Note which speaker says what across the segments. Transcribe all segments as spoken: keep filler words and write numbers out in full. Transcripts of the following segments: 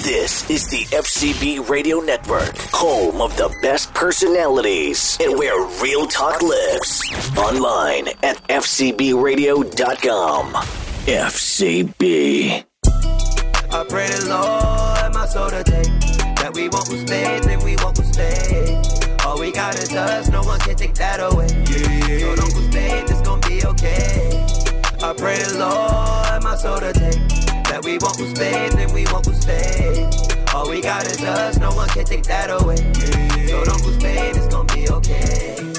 Speaker 1: This is the F C B Radio Network, home of the best personalities and where real talk lives. Online at f c b radio dot com. F C B.
Speaker 2: I pray the Lord my soul to take, that we won't mistake, that we won't mistake. All we got is us, no one can take that away. Yeah, yeah. So don't mistake, it's gonna be okay. I pray the Lord my soul to take, that we won't mistake, that we won't mistake. All we got is us, no one can take that away. Yeah, yeah. So don't mistake, it's gonna be okay.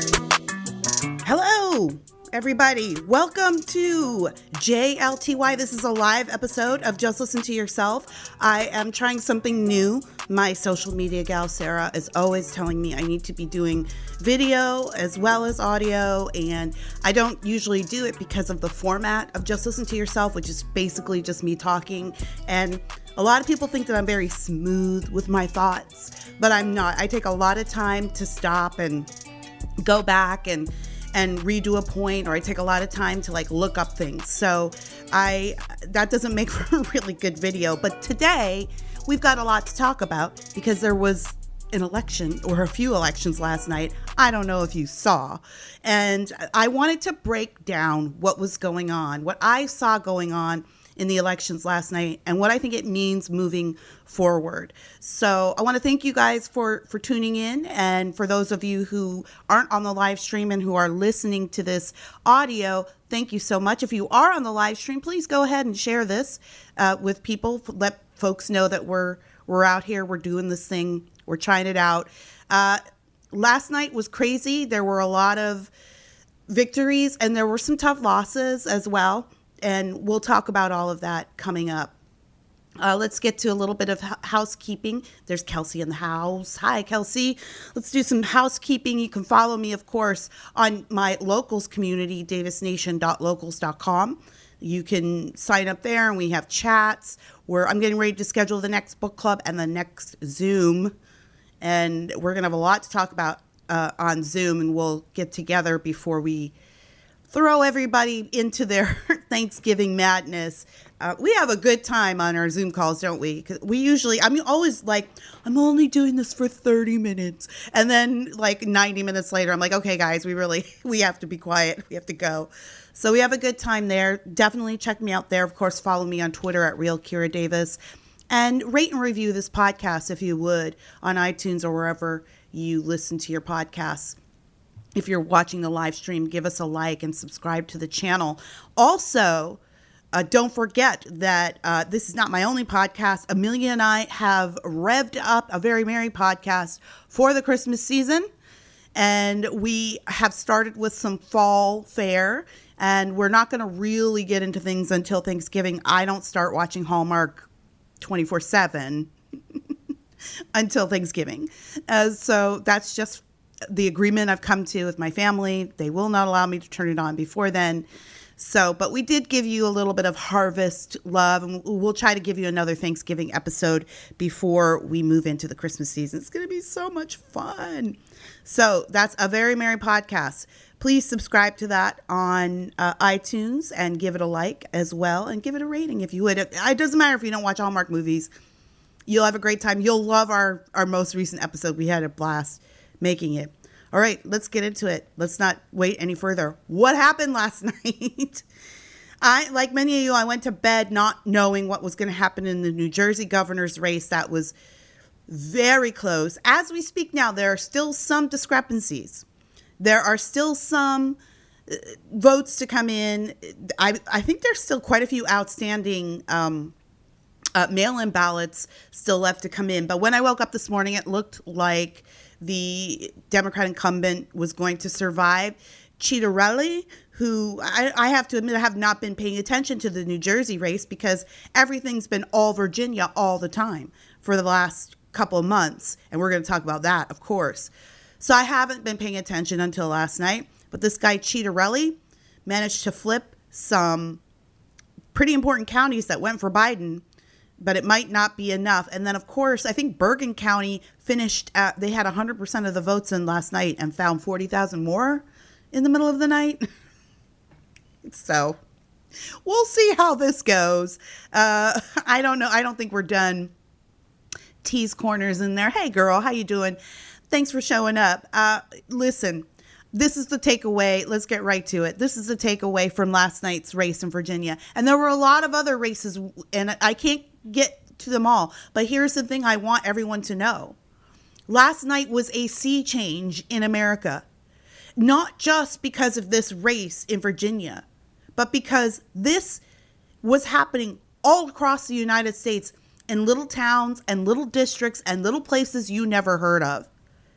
Speaker 3: Hello, everybody. Welcome to J L T Y. This is a live episode of Just Listen to Yourself. I am trying something new. My social media gal, Sarah, is always telling me I need to be doing video as well as audio, and I don't usually do it because of the format of Just Listen to Yourself, which is basically just me talking. And a lot of people think that I'm very smooth with my thoughts, but I'm not. I take a lot of time to stop and go back and and redo a point, or I take a lot of time to like look up things. So I that doesn't make for a really good video. But today we've got a lot to talk about because there was an election or a few elections last night. I don't know if you saw. And I wanted to break down what was going on, what I saw going on in the elections last night, and what I think it means moving forward. So I want to thank you guys for, for tuning in. And for those of you who aren't on the live stream and who are listening to this audio, thank you so much. If you are on the live stream, please go ahead and share this uh, with people. Let folks know that we're we're out here, we're doing this thing, we're trying it out. Uh, last night was crazy. There were a lot of victories and there were some tough losses as well. And we'll talk about all of that coming up. Uh, let's get to a little bit of h- housekeeping. There's Kelsey in the house. Hi, Kelsey. Let's do some housekeeping. You can follow me, of course, on my locals community, davis nation dot locals dot com. You can sign up there, and we have chats where I'm getting ready to schedule the next book club and the next Zoom. And we're going to have a lot to talk about uh, on Zoom, and we'll get together before we throw everybody into their Thanksgiving madness. Uh, we have a good time on our Zoom calls, don't we? 'Cause we usually, I'm always like, I'm only doing this for thirty minutes. And then like ninety minutes later, I'm like, okay, guys, we really, we have to be quiet. We have to go. So we have a good time there. Definitely check me out there. Of course, follow me on Twitter at Real Kira Davis. And rate and review this podcast, if you would, on iTunes or wherever you listen to your podcasts. If you're watching the live stream, give us a like and subscribe to the channel. Also, uh, don't forget that uh, this is not my only podcast. Amelia and I have revved up a Very Merry podcast for the Christmas season. And we have started with some fall fare. And we're not going to really get into things until Thanksgiving. I don't start watching Hallmark twenty-four seven until Thanksgiving. Uh, so that's just the agreement I've come to with my family. They will not allow me to turn it on before then. So, but we did give you a little bit of harvest love, and we'll try to give you another Thanksgiving episode before we move into the Christmas season. It's going to be so much fun. So that's a Very Merry podcast. Please subscribe to that on uh, iTunes and give it a like as well, and give it a rating if you would. It, it doesn't matter if you don't watch Hallmark movies. You'll have a great time. You'll love our, our most recent episode. We had a blast making it. All right, let's get into it. Let's not wait any further. What happened last night? I, like many of you, I went to bed not knowing what was going to happen in the New Jersey governor's race. That was very close. As we speak now, there are still some discrepancies. There are still some uh, votes to come in. I, I think there's still quite a few outstanding um, uh, mail-in ballots still left to come in. But when I woke up this morning, it looked like the Democrat incumbent was going to survive. Ciattarelli, who I, I have to admit I have not been paying attention to the New Jersey race because everything's been all Virginia all the time for the last couple of months. And we're going to talk about that, of course. So I haven't been paying attention until last night. But this guy Ciattarelli managed to flip some pretty important counties that went for Biden, but it might not be enough. And then, of course, I think Bergen County finished at, they had one hundred percent of the votes in last night and found forty thousand more in the middle of the night. So we'll see how this goes. Uh, I don't know. I don't think we're done T's Corners in there. Hey, girl, how you doing? Thanks for showing up. Uh, listen, this is the takeaway. Let's get right to it. This is the takeaway from last night's race in Virginia. And there were a lot of other races, and I can't get to them all. But here's the thing I want everyone to know. Last night was a sea change in America. Not just because of this race in Virginia, but because this was happening all across the United States in little towns and little districts and little places you never heard of,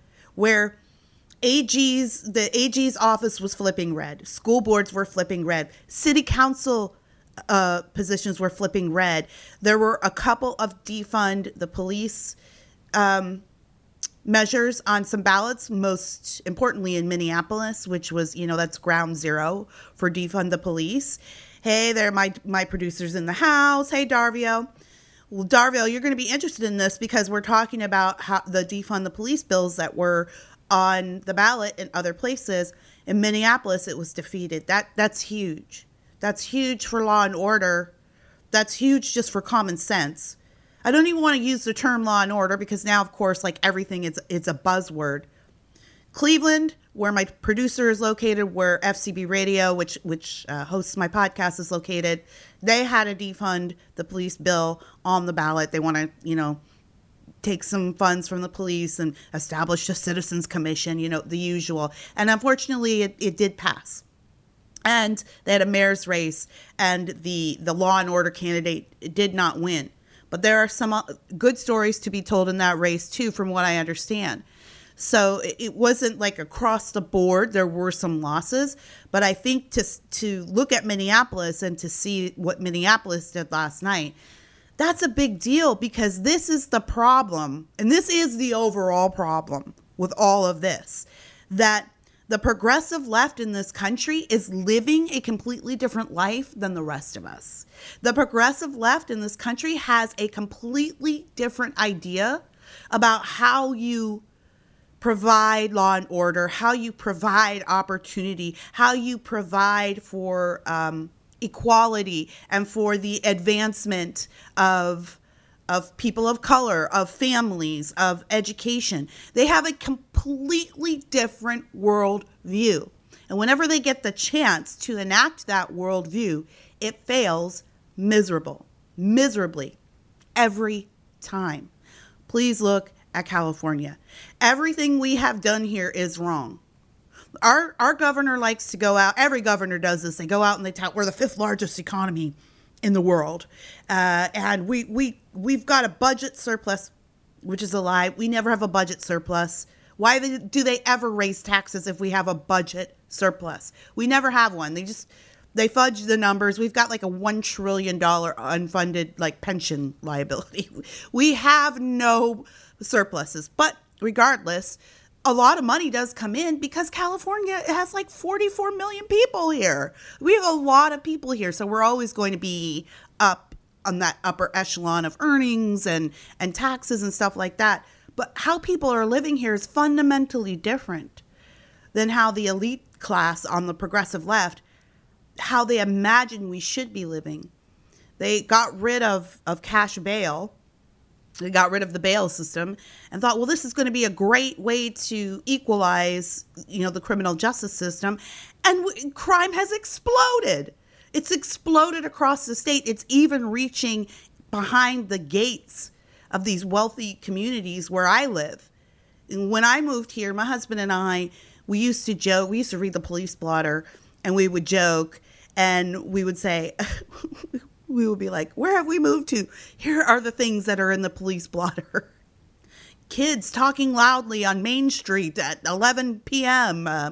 Speaker 3: where A G's, the A G's office was flipping red. School boards were flipping red. City council uh, positions were flipping red. There were a couple of defund the police um, measures on some ballots, most importantly in Minneapolis, which was, you know, that's ground zero for defund the police. Hey there, my my producers in the house. Hey, Darvio. Well, Darville, you're going to be interested in this because we're talking about how the defund the police bills that were on the ballot in other places. In Minneapolis, it was defeated. That that's huge. That's huge for law and order. That's huge just for common sense. I don't even want to use the term law and order because now, of course, like everything, it's it's a buzzword. Cleveland, where my producer is located, where F C B Radio, which which uh, hosts my podcast, is located, they had to defund the police bill on the ballot. They want to, you know, take some funds from the police and establish a citizens commission, you know, the usual. And unfortunately, it, it did pass. And they had a mayor's race, and the, the law and order candidate did not win. But there are some good stories to be told in that race, too, from what I understand. So it wasn't like across the board. There were some losses. But I think to to look at Minneapolis and to see what Minneapolis did last night, that's a big deal because this is the problem. And this is the overall problem with all of this, that the progressive left in this country is living a completely different life than the rest of us. The progressive left in this country has a completely different idea about how you provide law and order, how you provide opportunity, how you provide for um, equality and for the advancement of of people of color, of families, of education. They have a completely different world view. And whenever they get the chance to enact that world view, it fails miserable, miserably every time. Please look at California. Everything we have done here is wrong. Our our governor likes to go out. Every governor does this. They go out and they tout we're the fifth largest economy in the world, uh, and we we we've got a budget surplus, which is a lie. We never have a budget surplus. Why do they ever raise taxes if we have a budget surplus? We never have one. They just they fudge the numbers. We've got like a one trillion dollar unfunded like pension liability. We have no surpluses, but regardless, a lot of money does come in because California has like forty-four million people here. We have a lot of people here, so we're always going to be up on that upper echelon of earnings and and taxes and stuff like that. But how people are living here is fundamentally different than how the elite class on the progressive left, how they imagine we should be living. They got rid of of cash bail. They got rid of the bail system and thought, well, this is going to be a great way to equalize, you know, the criminal justice system. And w- crime has exploded. It's exploded across the state. It's even reaching behind the gates of these wealthy communities where I live. And when I moved here, my husband and I, we used to joke. We used to read the police blotter and we would joke and we would say, we would be like, where have we moved to? Here are the things that are in the police blotter. Kids talking loudly on Main Street at eleven p.m. Uh,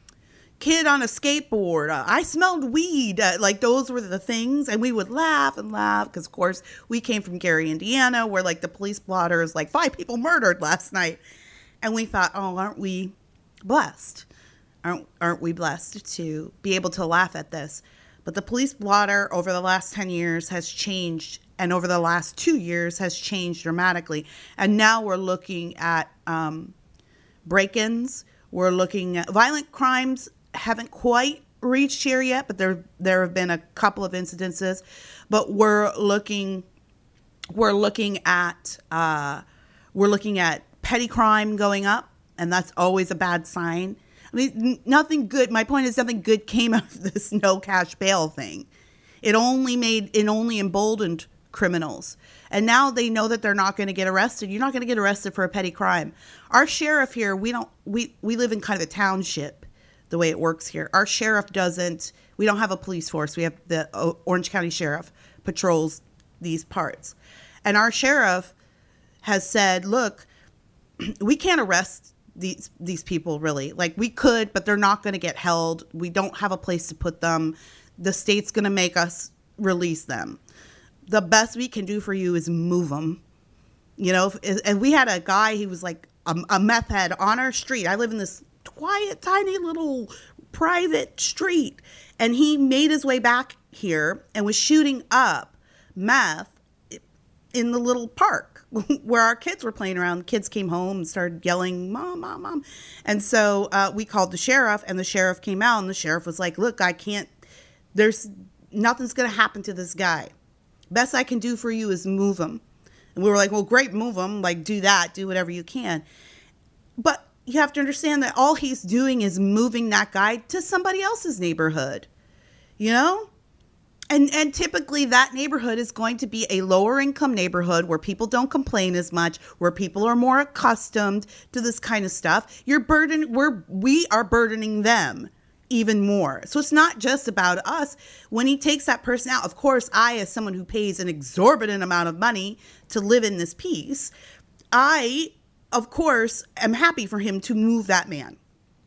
Speaker 3: kid on a skateboard. Uh, I smelled weed. Uh, like those were the things. And we would laugh and laugh because, of course, we came from Gary, Indiana, where like the police blotter is like five people murdered last night. And we thought, oh, aren't we blessed? Aren't, aren't we blessed to be able to laugh at this? But the police blotter over the last ten years has changed, and over the last two years has changed dramatically. And now we're looking at um, break-ins. We're looking at violent crimes haven't quite reached here yet, but there there have been a couple of incidences. But we're looking we're looking at uh, We're looking at petty crime going up, and that's always a bad sign. I mean, n- nothing good. My point is nothing good came out of this no cash bail thing. It only made, it only emboldened criminals. And now they know that they're not going to get arrested. You're not going to get arrested for a petty crime. Our sheriff here, we don't, we, we live in kind of a township the way it works here. Our sheriff doesn't, we don't have a police force. We have the o- Orange County Sheriff patrols these parts. And our sheriff has said, look, we can't arrest these these people really. Like we could, but they're not going to get held. We don't have a place to put them. The state's going to make us release them. The best we can do for you is move them. You know, if, and we had a guy, he was like a, a meth head on our street. I live in this quiet, tiny little private street. And he made his way back here and was shooting up meth in the little park where our kids were playing around. The kids came home and started yelling, mom, mom, mom. And so uh, we called the sheriff, and the sheriff came out, and the sheriff was like, look, I can't, there's nothing's going to happen to this guy. Best I can do for you is move him. And we were like, well, great, move him. Like, do that, do whatever you can. But you have to understand that all he's doing is moving that guy to somebody else's neighborhood, you know? And and typically that neighborhood is going to be a lower income neighborhood where people don't complain as much, where people are more accustomed to this kind of stuff. You're burden we're we are burdening them even more. So it's not just about us. When he takes that person out, of course, I, as someone who pays an exorbitant amount of money to live in this piece, I, of course, am happy for him to move that man.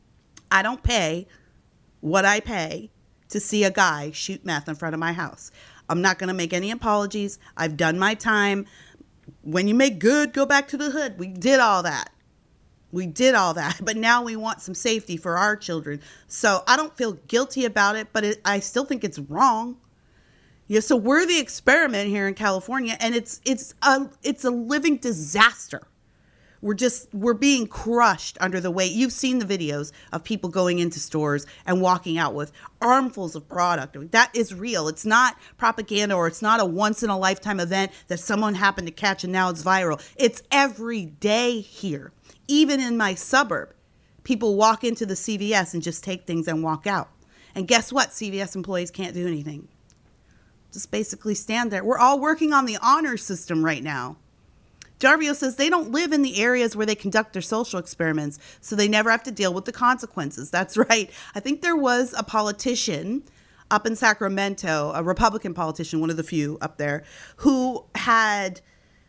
Speaker 3: I don't pay what I pay to see a guy shoot meth in front of my house. I'm not going to make any apologies. I've done my time. When you make good, go back to the hood. We did all that. We did all that. But now we want some safety for our children. So I don't feel guilty about it, but it, I still think it's wrong. Yeah, so we're the experiment here in California, and it's it's a it's a living disaster. We're just, we're being crushed under the weight. You've seen the videos of people going into stores and walking out with armfuls of product. That is real. It's not propaganda, or it's not a once in a lifetime event that someone happened to catch and now it's viral. It's every day here. Even in my suburb, people walk into the C V S and just take things and walk out. And guess what? C V S employees can't do anything. Just basically stand there. We're all working on the honor system right now. Jarvio says they don't live in the areas where they conduct their social experiments, so they never have to deal with the consequences. That's right. I think there was a politician up in Sacramento, a Republican politician, one of the few up there, who had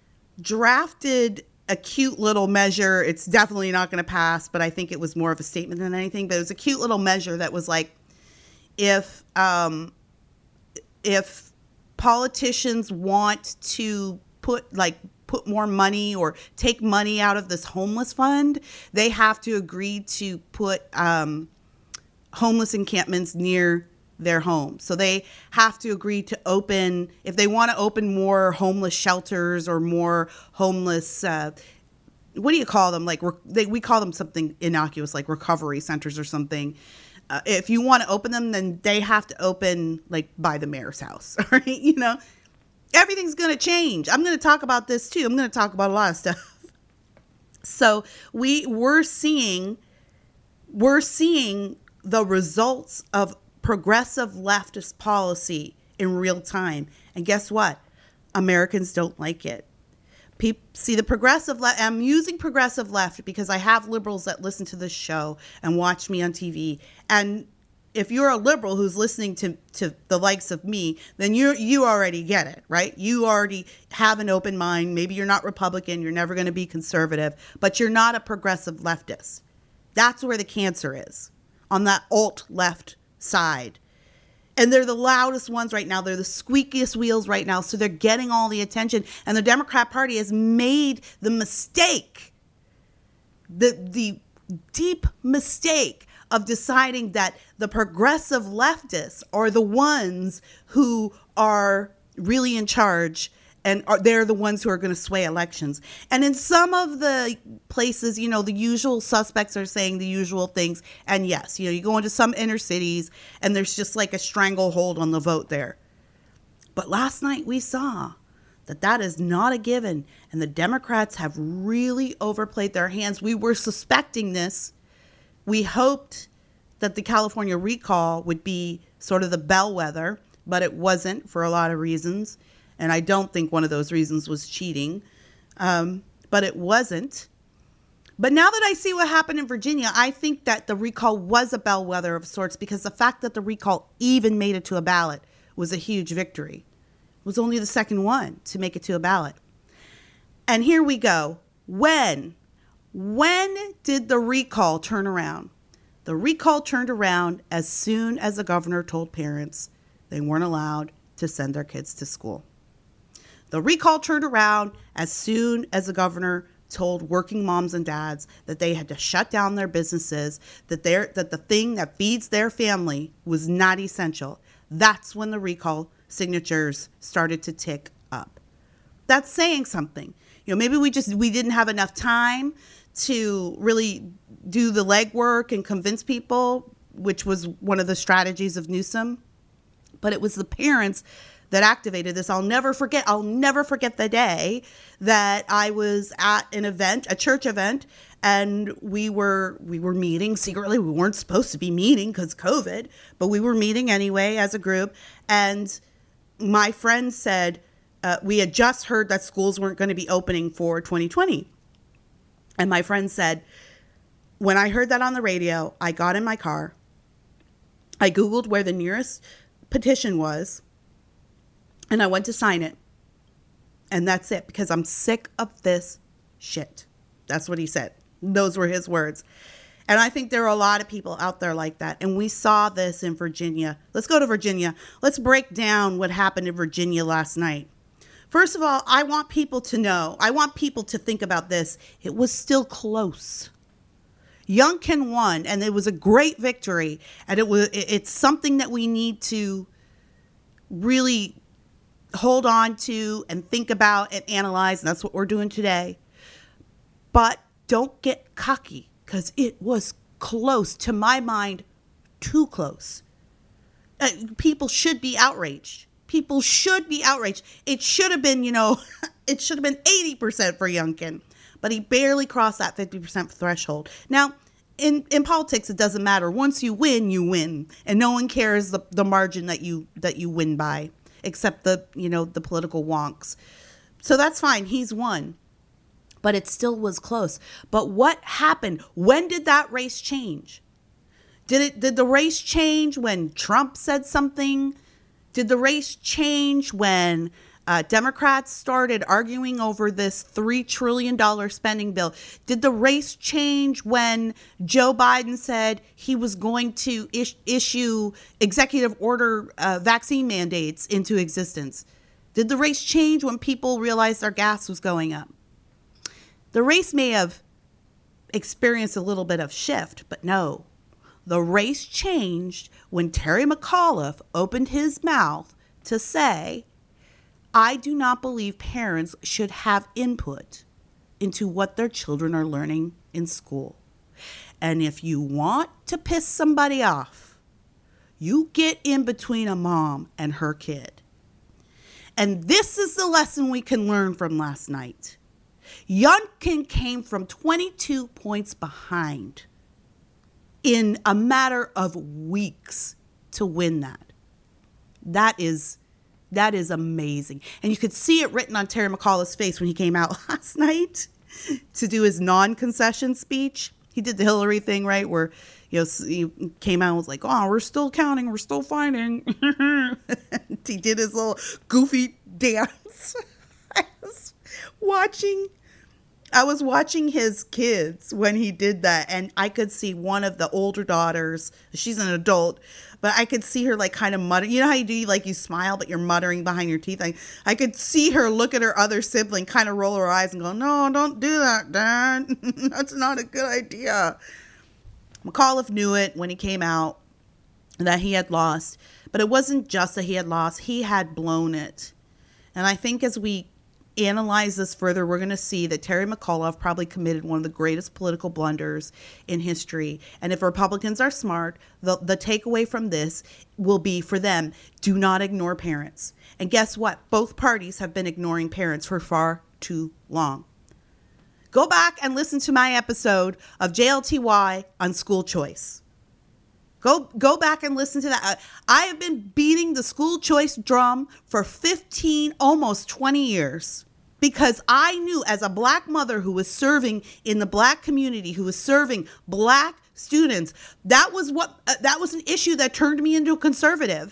Speaker 3: drafted a cute little measure. It's definitely not going to pass, but I think it was more of a statement than anything. But it was a cute little measure that was like, if um, if politicians want to put like put more money or take money out of this homeless fund, they have to agree to put um, homeless encampments near their home. So they have to agree to open, if they want to open more homeless shelters or more homeless, uh, what do you call them? Like they, we call them something innocuous, like recovery centers or something. Uh, if you want to open them, then they have to open like by the mayor's house, right? You know, everything's going to change. I'm going to talk about this too. I'm going to talk about a lot of stuff. So we we're seeing, we're seeing the results of progressive leftist policy in real time. And guess what? Americans don't like it. People see the progressive left. I'm using progressive left because I have liberals that listen to this show and watch me on T V. And if you're a liberal who's listening to, to the likes of me, then you you already get it, right? You already have an open mind. Maybe you're not Republican. You're never going to be conservative, but you're not a progressive leftist. That's where the cancer is, on that alt left side. And they're the loudest ones right now. They're the squeakiest wheels right now. So they're getting all the attention. And the Democrat Party has made the mistake, the the deep mistake of deciding that the progressive leftists are the ones who are really in charge, and are, they're the ones who are going to sway elections. And in some of the places, you know, the usual suspects are saying the usual things. And yes, you know, you go into some inner cities and there's just like a stranglehold on the vote there. But last night we saw that that is not a given. And the Democrats have really overplayed their hands. We were suspecting this. We hoped that the California recall would be sort of the bellwether, but it wasn't for a lot of reasons. And I don't think one of those reasons was cheating, um, but it wasn't. But now that I see what happened in Virginia, I think that the recall was a bellwether of sorts, because the fact that the recall even made it to a ballot was a huge victory. It was only the second one to make it to a ballot. And here we go. When? When did the recall turn around? The recall turned around as soon as the governor told parents they weren't allowed to send their kids to school. The recall turned around as soon as the governor told working moms and dads that they had to shut down their businesses, that they're, that the thing that feeds their family was not essential. That's when the recall signatures started to tick up. That's saying something. You know, maybe we just, we didn't have enough time to really do the legwork and convince people, which was one of the strategies of Newsom. But it was the parents that activated this. I'll never forget. I'll never forget the day that I was at an event, a church event, and we were we were meeting secretly. We weren't supposed to be meeting because COVID, but we were meeting anyway as a group. And my friend said, uh, we had just heard that schools weren't going to be opening for twenty twenty. And my friend said, when I heard that on the radio, I got in my car. I Googled where the nearest petition was, and I went to sign it. And that's it, because I'm sick of this shit. That's what he said. Those were his words. And I think there are a lot of people out there like that. And we saw this in Virginia. Let's go to Virginia. Let's break down what happened in Virginia last night. First of all, I want people to know, I want people to think about this. It was still close. Youngkin won, and it was a great victory. And it was, it's something that we need to really hold on to and think about and analyze. And that's what we're doing today. But don't get cocky, because it was close. To my mind, too close. Uh, people should be outraged. People should be outraged. It should have been, you know, it should have been eighty percent for Youngkin, but he barely crossed that fifty percent threshold. Now, in, in politics, it doesn't matter. Once you win, you win, and no one cares the, the margin that you that you win by, except the, you know, the political wonks. So that's fine. He's won, but it still was close. But what happened? When did that race change? Did it? Did the race change when Trump said something? Did the race change when uh, Democrats started arguing over this three trillion dollars spending bill? Did the race change when Joe Biden said he was going to is- issue executive order uh, vaccine mandates into existence? Did the race change when people realized their gas was going up? The race may have experienced a little bit of shift, but no. The race changed when Terry McAuliffe opened his mouth to say, I do not believe parents should have input into what their children are learning in school. And if you want to piss somebody off, you get in between a mom and her kid. And this is the lesson we can learn from last night. Youngkin came from twenty-two points behind in a matter of weeks to win that. That is, that is amazing. And you could see it written on Terry McAuliffe's face when he came out last night to do his non-concession speech. He did the Hillary thing, right? Where, you know, he came out and was like, oh, we're still counting. We're still fighting. He did his little goofy dance. I was watching I was watching his kids when he did that, and I could see one of the older daughters. She's an adult, but I could see her like kind of mutter. You know how you do, like you smile, but you're muttering behind your teeth. I, I could see her look at her other sibling, kind of roll her eyes and go, no, don't do that, Dad. That's not a good idea. McAuliffe knew it when he came out that he had lost, but it wasn't just that he had lost. He had blown it. And I think as we analyze this further, we're going to see that Terry McAuliffe probably committed one of the greatest political blunders in history. And if Republicans are smart, the, the takeaway from this will be for them, do not ignore parents. And guess what? Both parties have been ignoring parents for far too long. Go back and listen to my episode of J L T Y on school choice. Go go back and listen to that. I have been beating the school choice drum for fifteen, almost twenty years, because I knew as a black mother who was serving in the black community, who was serving black students, that was what uh, that was an issue that turned me into a conservative.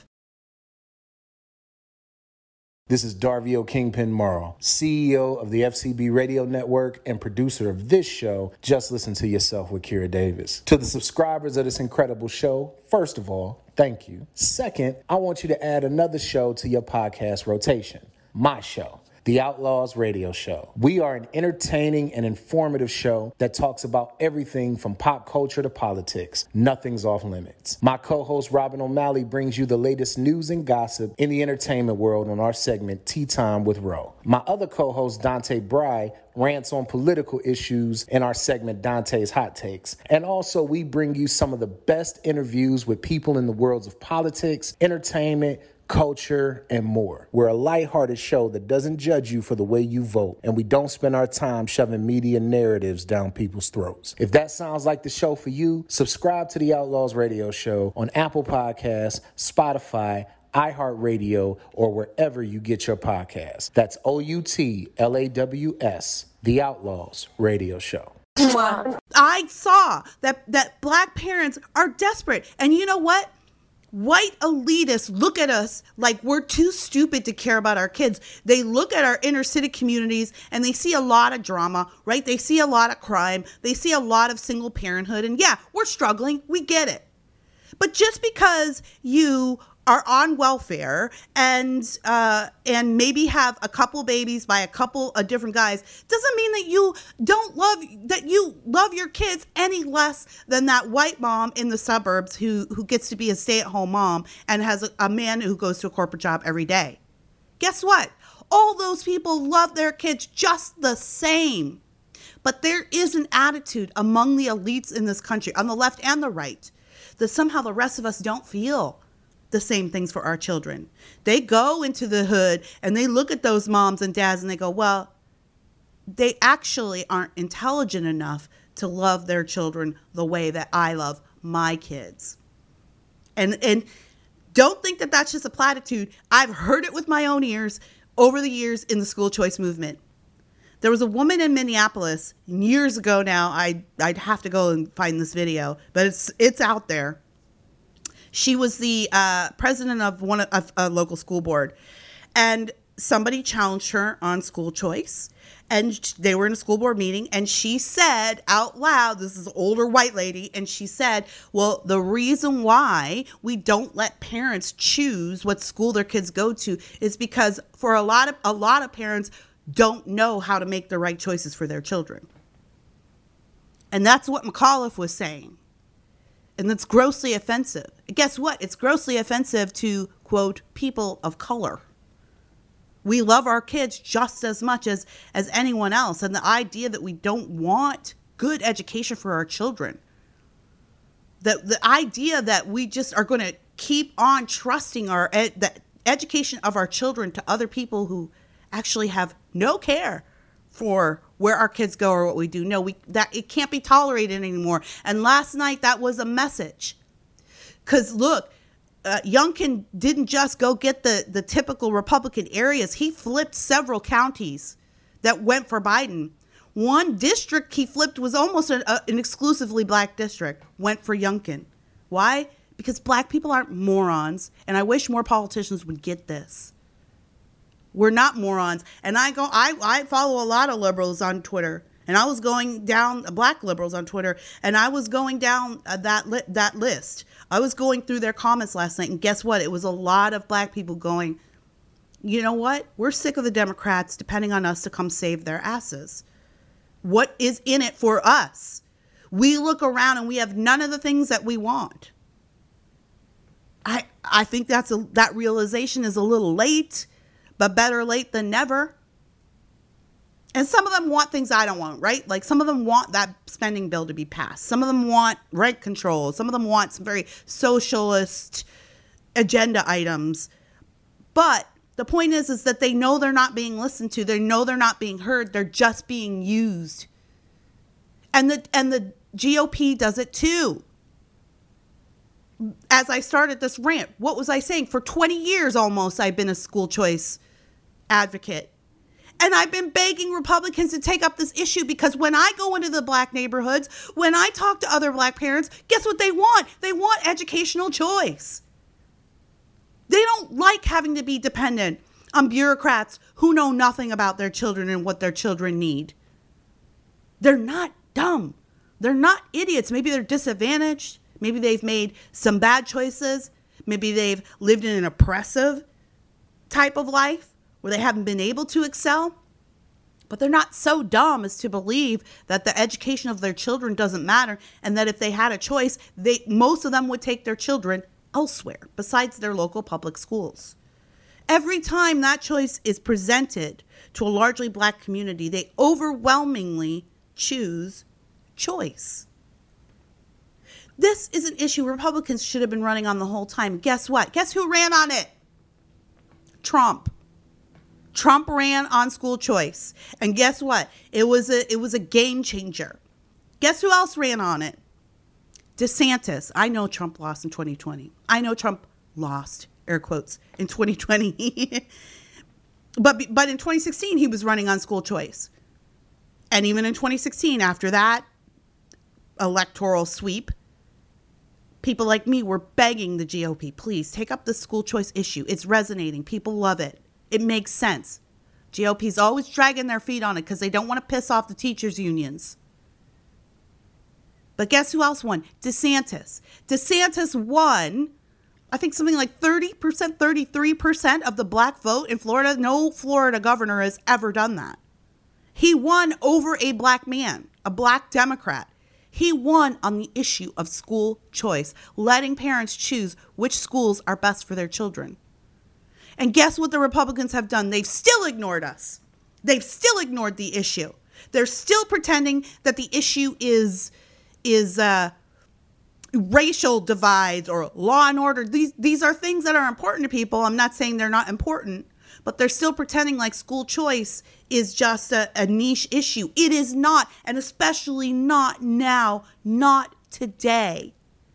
Speaker 4: This is Darvio Kingpin Morrow, C E O of the F C B Radio Network and producer of this show, Just Listen to Yourself with Kira Davis. To the subscribers of this incredible show, first of all, thank you. Second, I want you to add another show to your podcast rotation, my show, The Outlaws Radio Show. We are an entertaining and informative show that talks about everything from pop culture to politics. Nothing's off limits. My co-host Robin O'Malley brings you the latest news and gossip in the entertainment world on our segment Tea Time with Ro. My other co-host Dante Bry rants on political issues in our segment Dante's Hot Takes. And also we bring you some of the best interviews with people in the worlds of politics, entertainment, culture, and more. We're a lighthearted show that doesn't judge you for the way you vote, and we don't spend our time shoving media narratives down people's throats. If that sounds like the show for you, subscribe to the Outlaws Radio Show on Apple Podcasts, Spotify, iHeartRadio, or wherever you get your podcasts. That's O U T L A W S, The Outlaws Radio Show.
Speaker 3: I saw that, that black parents are desperate. And you know what? White elitists look at us like we're too stupid to care about our kids. They look at our inner city communities and they see a lot of drama, right? They see a lot of crime. They see a lot of single parenthood. And yeah, we're struggling. We get it. But just because you are on welfare and uh, and maybe have a couple babies by a couple of different guys doesn't mean that you don't love that you love your kids any less than that white mom in the suburbs who who gets to be a stay-at-home mom and has a, a man who goes to a corporate job every day. Guess what? All those people love their kids just the same. But there is an attitude among the elites in this country, on the left and the right, that somehow the rest of us don't feel the same things for our children. They go into the hood and they look at those moms and dads and they go, well, they actually aren't intelligent enough to love their children the way that I love my kids. And and don't think that that's just a platitude. I've heard it with my own ears over the years in the school choice movement. There was a woman in Minneapolis years ago now. I, I'd have to go and find this video, but it's it's out there. She was the uh, president of one of a local school board, and somebody challenged her on school choice, and they were in a school board meeting, and she said out loud, this is an older white lady, and she said, well, the reason why we don't let parents choose what school their kids go to is because for a lot of a lot of parents don't know how to make the right choices for their children. And that's what McAuliffe was saying. And that's grossly offensive. Guess what? It's grossly offensive to, quote, people of color. We love our kids just as much as, as anyone else. And the idea that we don't want good education for our children, the, the idea that we just are going to keep on trusting our ed, the education of our children to other people who actually have no care for where our kids go or what we do. No, we that it can't be tolerated anymore. And last night, that was a message. Because look, uh, Youngkin didn't just go get the, the typical Republican areas. He flipped several counties that went for Biden. One district he flipped was almost an, uh, an exclusively black district, went for Youngkin. Why? Because black people aren't morons. And I wish more politicians would get this. We're not morons. And I go, I, I follow a lot of liberals on Twitter. And I was going down, black liberals on Twitter, and I was going down uh, that li- that list. I was going through their comments last night, and guess what? It was a lot of black people going, you know what? We're sick of the Democrats depending on us to come save their asses. What is in it for us? We look around and we have none of the things that we want. I I think that's a, that realization is a little late. But better late than never. And some of them want things I don't want, right? Like some of them want that spending bill to be passed. Some of them want rent control. Some of them want some very socialist agenda items. But the point is, is that they know they're not being listened to. They know they're not being heard. They're just being used. And the, and the G O P does it too. As I started this rant, what was I saying? For twenty years almost, I've been a school choice advocate. And I've been begging Republicans to take up this issue because when I go into the black neighborhoods, when I talk to other black parents, guess what they want? They want educational choice. They don't like having to be dependent on bureaucrats who know nothing about their children and what their children need. They're not dumb. They're not idiots. Maybe they're disadvantaged. Maybe they've made some bad choices. Maybe they've lived in an oppressive type of life where they haven't been able to excel, but they're not so dumb as to believe that the education of their children doesn't matter and that if they had a choice, they most of them would take their children elsewhere besides their local public schools. Every time that choice is presented to a largely black community, they overwhelmingly choose choice. This is an issue Republicans should have been running on the whole time. Guess what? Guess who ran on it? Trump. Trump ran on school choice. And guess what? It was a it was a game changer. Guess who else ran on it? DeSantis. I know Trump lost in twenty twenty. I know Trump lost, air quotes, in twenty twenty. but but in twenty sixteen, he was running on school choice. And even in twenty sixteen, after that electoral sweep, people like me were begging the G O P, please take up the school choice issue. It's resonating. People love it. It makes sense. G O P's always dragging their feet on it because they don't want to piss off the teachers' unions. But guess who else won? DeSantis. DeSantis won, I think something like thirty percent, thirty-three percent of the black vote in Florida. No Florida governor has ever done that. He won over a black man, a black Democrat. He won on the issue of school choice, letting parents choose which schools are best for their children. And guess what the Republicans have done? They've still ignored us. They've still ignored the issue. They're still pretending that the issue is, is uh, racial divides or law and order. These, these are things that are important to people. I'm not saying they're not important, but they're still pretending like school choice is just a, a niche issue. It is not, and especially not now, not today.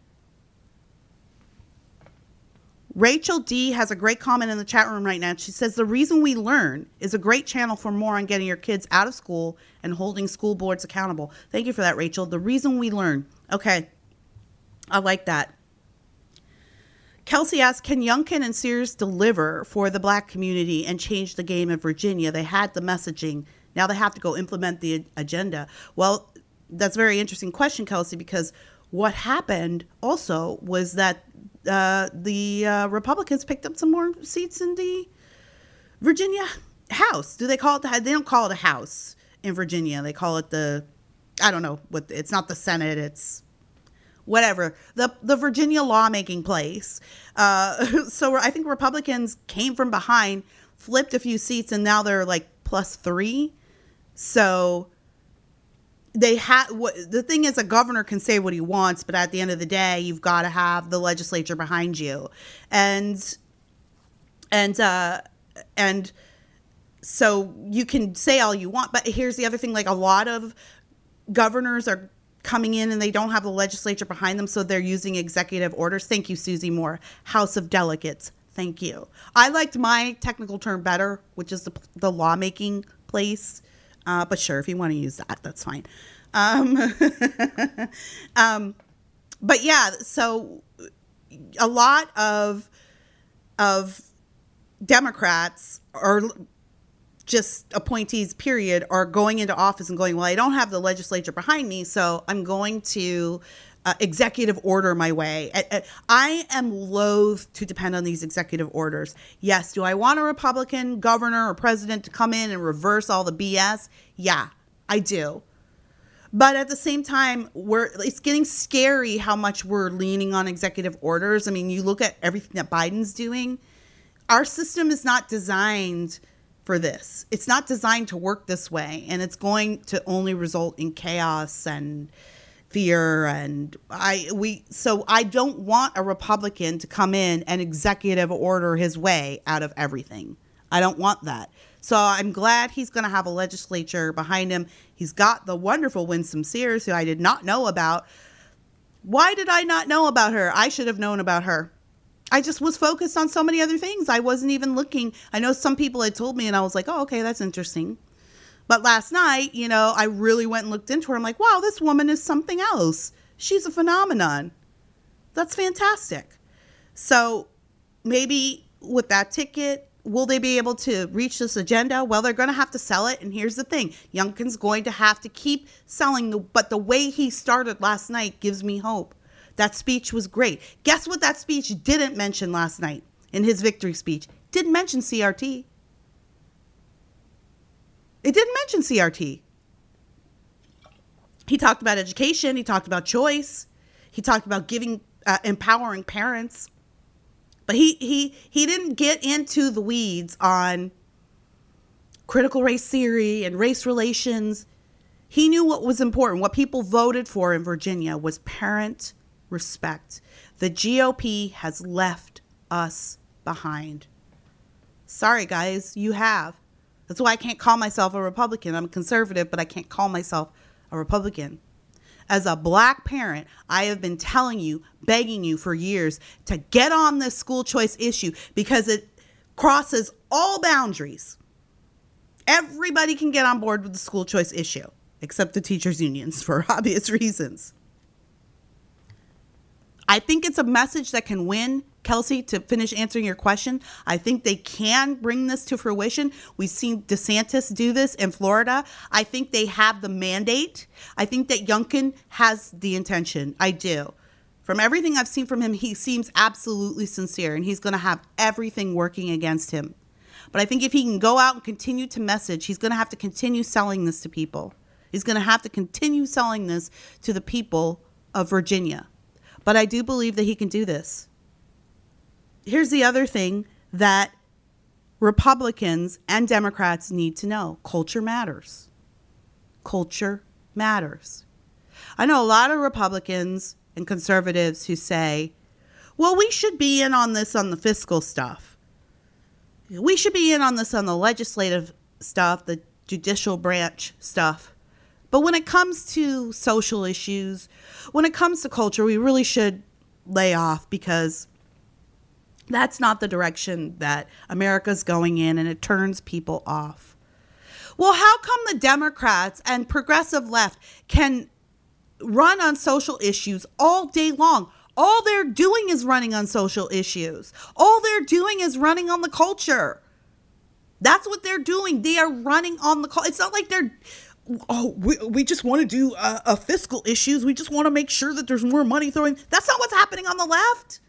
Speaker 3: Rachel D has a great comment in the chat room right now. She says, the reason we learn is a great channel for more on getting your kids out of school and holding school boards accountable. Thank you for that, Rachel. The reason we learn. Okay. I like that. Kelsey asks, can Youngkin and Sears deliver for the black community and change the game in Virginia? They had the messaging. Now they have to go implement the agenda. Well, that's a very interesting question, Kelsey, because what happened also was that uh, the uh, Republicans picked up some more seats in the Virginia House. Do they call it the, they don't call it a House in Virginia. They call it the, I don't know what, it's not the Senate. It's whatever, the the Virginia lawmaking place. Uh, so I think Republicans came from behind, flipped a few seats, and now they're like plus three. So they have, what the thing is, a governor can say what he wants, but at the end of the day, you've got to have the legislature behind you. And, and, uh, and so you can say all you want, but here's the other thing, like a lot of governors are coming in and they don't have the legislature behind them, so they're using executive orders. Thank you, Susie Moore. House of Delegates. Thank you. I liked my technical term better, which is the, the lawmaking place. Uh, but sure, if you want to use that, that's fine. Um, um, but yeah, so a lot of of Democrats are just appointees, period, are going into office and going, well, I don't have the legislature behind me, so I'm going to uh, executive order my way. I, I, I am loath to depend on these executive orders. Yes, do I want a Republican governor or president to come in and reverse all the B S? Yeah, I do. But at the same time, we're it's getting scary how much we're leaning on executive orders. I mean, you look at everything that Biden's doing. Our system is not designed for this. It's not designed to work this way, and it's going to only result in chaos and fear. And I we so I don't want a Republican to come in and executive order his way out of everything. I don't want that. So I'm glad he's going to have a legislature behind him. He's got the wonderful Winsome Sears, who I did not know about. Why did I not know about her? I should have known about her. I just was focused on so many other things. I wasn't even looking. I know some people had told me, and I was like, oh, okay, that's interesting. But last night, you know, I really went and looked into her. I'm like, wow, this woman is something else. She's a phenomenon. That's fantastic. So maybe with that ticket, will they be able to reach this agenda? Well, they're going to have to sell it. And here's the thing. Youngkin's going to have to keep selling. The, but the way he started last night gives me hope. That speech was great. Guess what that speech didn't mention last night in his victory speech? Didn't mention C R T. It didn't mention C R T. He talked about education. He talked about choice. He talked about giving, uh, empowering parents. But he, he, he didn't get into the weeds on critical race theory and race relations. He knew what was important. What people voted for in Virginia was parent respect. The G O P has left us behind. Sorry, guys, you have. That's why I can't call myself a Republican. I'm a conservative, but I can't call myself a Republican. As a black parent, I have been telling you, begging you for years to get on this school choice issue because it crosses all boundaries. Everybody can get on board with the school choice issue, except the teachers' unions for obvious reasons. I think it's a message that can win. Kelsey, to finish answering your question, I think they can bring this to fruition. We've seen DeSantis do this in Florida. I think they have the mandate. I think that Youngkin has the intention. I do. From everything I've seen from him, he seems absolutely sincere, and he's going to have everything working against him. But I think if he can go out and continue to message, he's going to have to continue selling this to people. He's going to have to continue selling this to the people of Virginia. But I do believe that he can do this. Here's the other thing that Republicans and Democrats need to know. Culture matters. Culture matters. I know a lot of Republicans and conservatives who say, well, we should be in on this on the fiscal stuff. We should be in on this on the legislative stuff, the judicial branch stuff. But when it comes to social issues, when it comes to culture, we really should lay off because that's not the direction that America's going in, and it turns people off. Well, how come the Democrats and progressive left can run on social issues all day long? All they're doing is running on social issues. All they're doing is running on the culture. That's what they're doing. They are running on the culture. It's not like they're, oh, we, we just want to do uh, uh, fiscal issues. We just want to make sure that there's more money throwing. That's not what's happening on the left.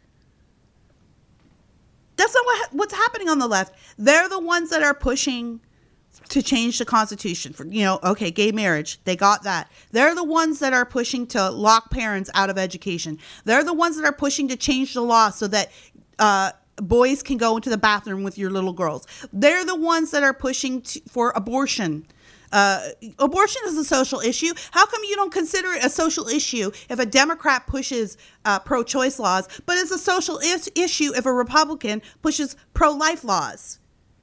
Speaker 3: That's not what, what's happening on the left. They're the ones that are pushing to change the Constitution for, you know, okay, gay marriage. They got that. They're the ones that are pushing to lock parents out of education. They're the ones that are pushing to change the law so that uh, boys can go into the bathroom with your little girls. They're the ones that are pushing to, for abortion. Uh, abortion is a social issue. How come you don't consider it a social issue if a Democrat pushes uh, pro-choice laws, but it's a social is- issue if a Republican pushes pro-life laws?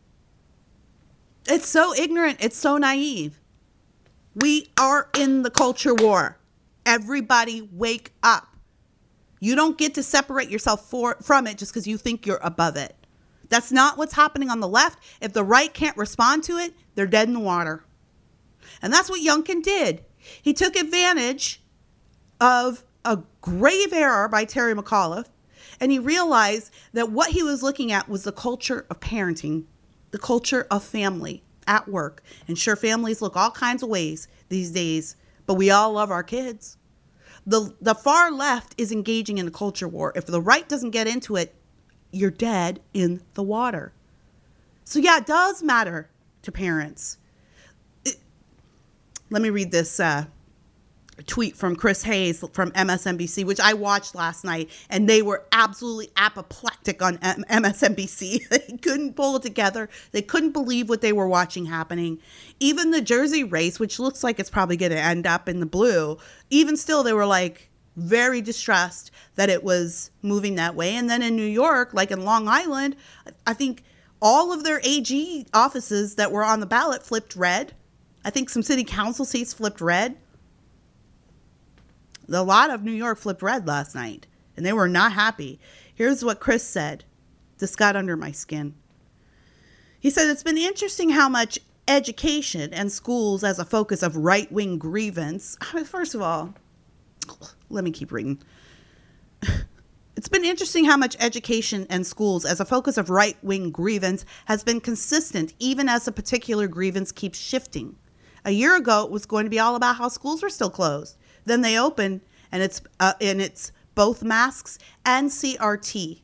Speaker 3: It's so ignorant. It's so naive. We are in the culture war. Everybody wake up. You don't get to separate yourself for, from it just because you think you're above it. That's not what's happening on the left. If the right can't respond to it, they're dead in the water. And that's what Youngkin did. He took advantage of a grave error by Terry McAuliffe, and he realized that what he was looking at was the culture of parenting, the culture of family at work. And sure, families look all kinds of ways these days, but we all love our kids. The, the far left is engaging in a culture war. If the right doesn't get into it, you're dead in the water. So yeah, it does matter to parents. Let me read this uh, tweet from Chris Hayes from M S N B C, which I watched last night, and they were absolutely apoplectic on M- MSNBC. They couldn't pull it together. They couldn't believe what they were watching happening. Even the Jersey race, which looks like it's probably going to end up in the blue, even still, they were like very distressed that it was moving that way. And then in New York, like in Long Island, I think all of their A G offices that were on the ballot flipped red. I think some city council seats flipped red. A lot of New York flipped red last night, and they were not happy. Here's what Chris said. This got under my skin. He said, it's been interesting how much education and schools as a focus of right-wing grievance. First of all, let me keep reading. It's been interesting how much education and schools as a focus of right-wing grievance has been consistent, even as a particular grievance keeps shifting. A year ago, it was going to be all about how schools were still closed. Then they open, and it's uh, and it's both masks and C R T.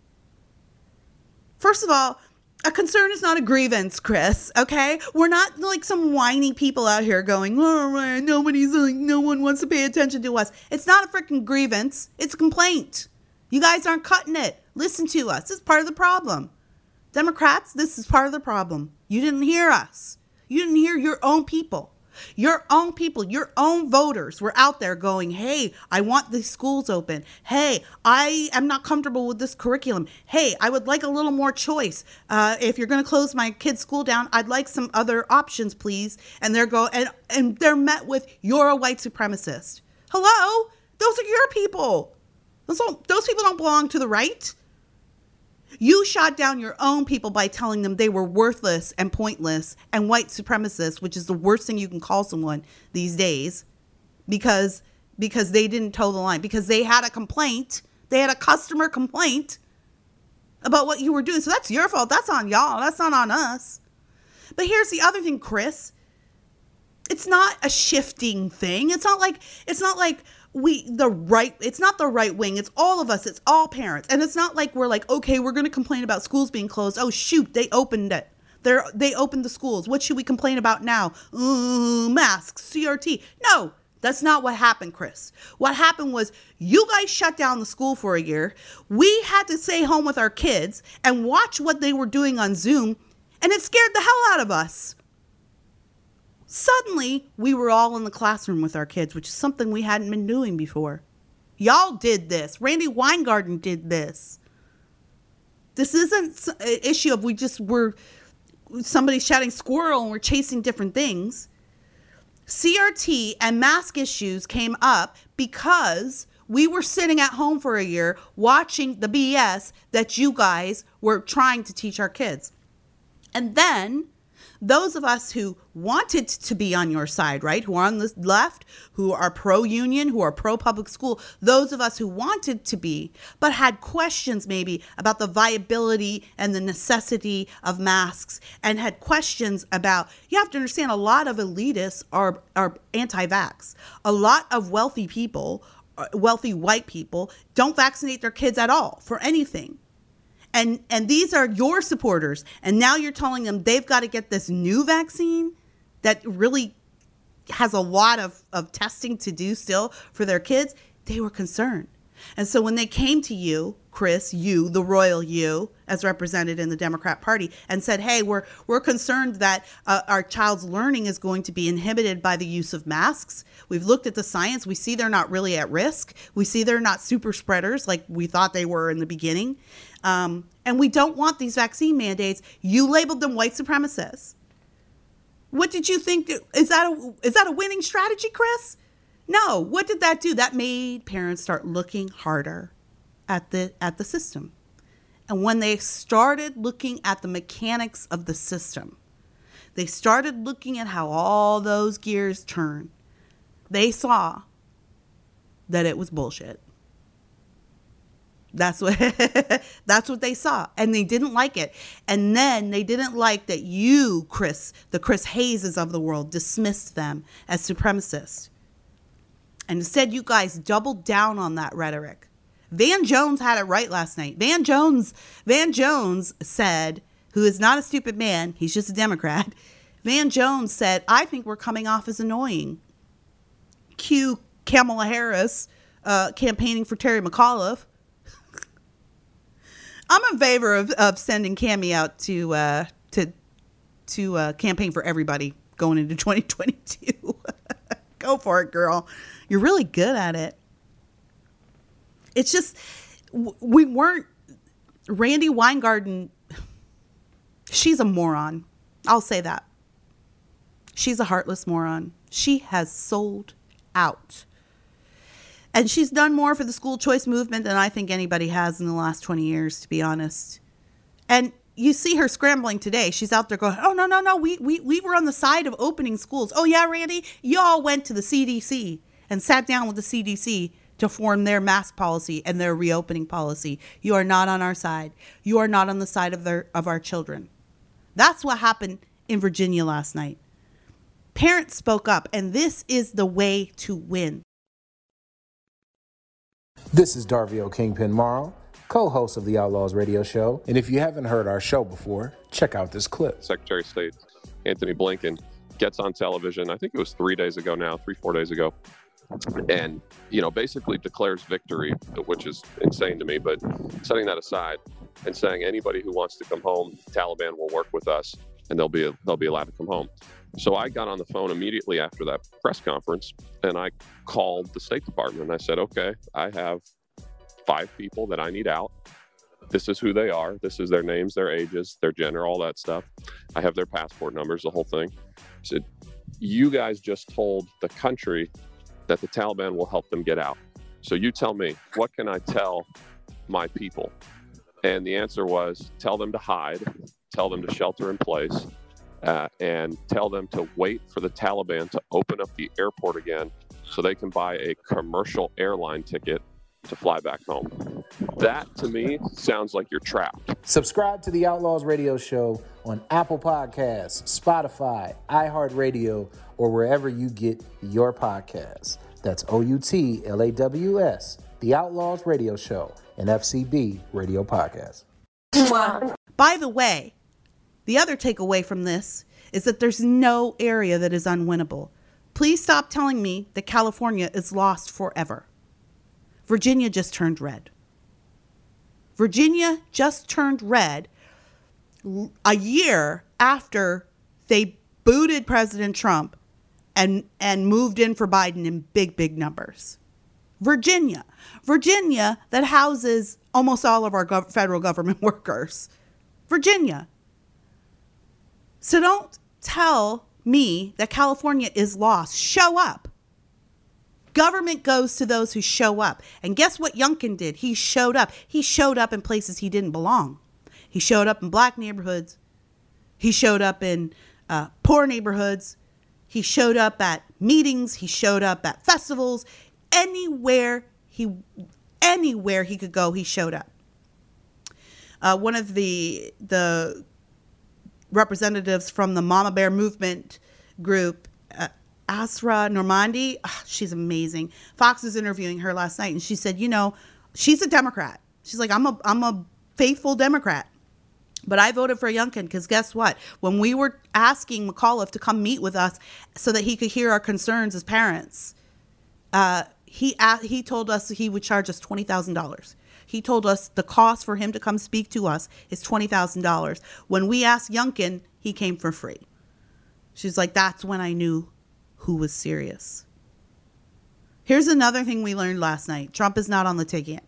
Speaker 3: First of all, a concern is not a grievance, Chris. Okay, we're not like some whiny people out here going, "Oh, nobody's like, no one wants to pay attention to us." It's not a freaking grievance. It's a complaint. You guys aren't cutting it. Listen to us. This is part of the problem. Democrats, this is part of the problem. You didn't hear us. You didn't hear your own people. Your own people, your own voters were out there going, hey, I want these schools open. Hey, I am not comfortable with this curriculum. Hey, I would like a little more choice. Uh, if you're going to close my kid's school down, I'd like some other options, please. And they're go and, and they're met with, you're a white supremacist. Hello? Those are your people. Those, don't, those people don't belong to the right. You shot down your own people by telling them they were worthless and pointless and white supremacists, which is the worst thing you can call someone these days, because because they didn't toe the line, because they had a complaint. They had a customer complaint about what you were doing. So that's your fault. That's on y'all. That's not on us. But here's the other thing, Chris. It's not a shifting thing. It's not like it's not like we the right it's not the right wing. It's all of us. It's all parents. And it's not like we're like, okay, we're going to complain about schools being closed. Oh, shoot, they opened it. They're they opened the schools. What should we complain about now? Ooh, masks, C R T. No, that's not what happened, Chris. What happened was you guys shut down the school for a year. We had to stay home with our kids and watch what they were doing on Zoom, and it scared the hell out of us. Suddenly, we were all in the classroom with our kids, which is something we hadn't been doing before. Y'all did this. Randy Weingarten did this. This isn't an issue of we just were somebody shouting squirrel and we're chasing different things. C R T and mask issues came up because we were sitting at home for a year watching the B S that you guys were trying to teach our kids. And then those of us who wanted to be on your side, right, who are on the left, who are pro-union, who are pro-public school, those of us who wanted to be, but had questions maybe about the viability and the necessity of masks, and had questions about, you have to understand, a lot of elitists are, are anti-vax. A lot of wealthy people, wealthy white people, don't vaccinate their kids at all for anything. And and these are your supporters. And now you're telling them they've got to get this new vaccine that really has a lot of, of testing to do still for their kids. They were concerned. And so when they came to you, Chris, you, the royal you, as represented in the Democrat Party, and said, hey, we're we're concerned that uh, our child's learning is going to be inhibited by the use of masks. We've looked at the science. We see they're not really at risk. We see they're not super spreaders like we thought they were in the beginning. Um, and we don't want these vaccine mandates. You labeled them white supremacists. What did you think? Is that a, is that a winning strategy, Chris? No. What did that do? That made parents start looking harder at the at the system. And when they started looking at the mechanics of the system, they started looking at how all those gears turn. They saw that it was bullshit. That's what that's what they saw, and they didn't like it. And then they didn't like that you, Chris, the Chris Hayeses of the world, dismissed them as supremacists. And instead, you guys doubled down on that rhetoric. Van Jones had it right last night. Van Jones, Van Jones said, who is not a stupid man, he's just a Democrat. Van Jones said, I think we're coming off as annoying. cue Kamala Harris uh, campaigning for Terry McAuliffe. I'm in favor of, of sending Cammie out to uh, to to uh, campaign for everybody going into twenty twenty-two. Go for it, girl. You're really good at it. It's just, we weren't, Randi Weingarten, she's a moron. I'll say that. She's a heartless moron. She has sold out. And she's done more for the school choice movement than I think anybody has in the last twenty years, to be honest. And you see her scrambling today. She's out there going, oh, no, no, no. We, we, we were on the side of opening schools. Oh, yeah, Randi, y'all went to the C D C and sat down with the C D C to form their mask policy and their reopening policy. You are not on our side. You are not on the side of their of our children. That's what happened in Virginia last night. Parents spoke up, and this is the way to win.
Speaker 4: This is Darvio Kingpin Morrow, co-host of the Outlaws Radio Show. And if you haven't heard our show before, check out this clip.
Speaker 5: Secretary of State Antony Blinken gets on television, I think it was three days ago now, three, four days ago, and, you know, basically declares victory, which is insane to me, but setting that aside and saying anybody who wants to come home, Taliban will work with us and they'll be they'll be allowed to come home. So I got on the phone immediately after that press conference and I called the State Department and I said, okay, I have five people that I need out. This is who they are. This is their names, their ages, their gender, all that stuff. I have their passport numbers, the whole thing. I said, you guys just told the country that the Taliban will help them get out. So you tell me, what can I tell my people? And the answer was, tell them to hide, tell them to shelter in place, uh, and tell them to wait for the Taliban to open up the airport again so they can buy a commercial airline ticket to fly back home. That, to me, sounds like you're trapped.
Speaker 4: Subscribe to the Outlaws Radio Show on Apple Podcasts, Spotify, iHeartRadio, or wherever you get your podcasts. That's O U T L A W S, the Outlaws Radio Show, and F C B Radio Podcast.
Speaker 3: By the way, the other takeaway from this is that there's no area that is unwinnable. Please stop telling me that California is lost forever. Virginia just turned red. Virginia just turned red a year after they booted President Trump and, and moved in for Biden in big, big numbers. Virginia. Virginia that houses almost all of our gov- federal government workers. Virginia. So don't tell me that California is lost. Show up. Government goes to those who show up. And guess what Youngkin did? He showed up. He showed up in places he didn't belong. He showed up in black neighborhoods. He showed up in uh, poor neighborhoods. He showed up at meetings. He showed up at festivals. Anywhere he, anywhere he could go, he showed up. Uh, one of the the representatives from the Mama Bear Movement group, uh, Asra Normandi, oh, she's amazing. Fox was interviewing her last night, and she said, you know, she's a Democrat. She's like, I'm a I'm a faithful Democrat. But I voted for Youngkin because guess what? When we were asking McAuliffe to come meet with us so that he could hear our concerns as parents, uh, he he told us he would charge us twenty thousand dollars. He told us the cost for him to come speak to us is twenty thousand dollars. When we asked Youngkin, he came for free. She's like, that's when I knew who was serious. Here's another thing we learned last night. Trump is not on the ticket.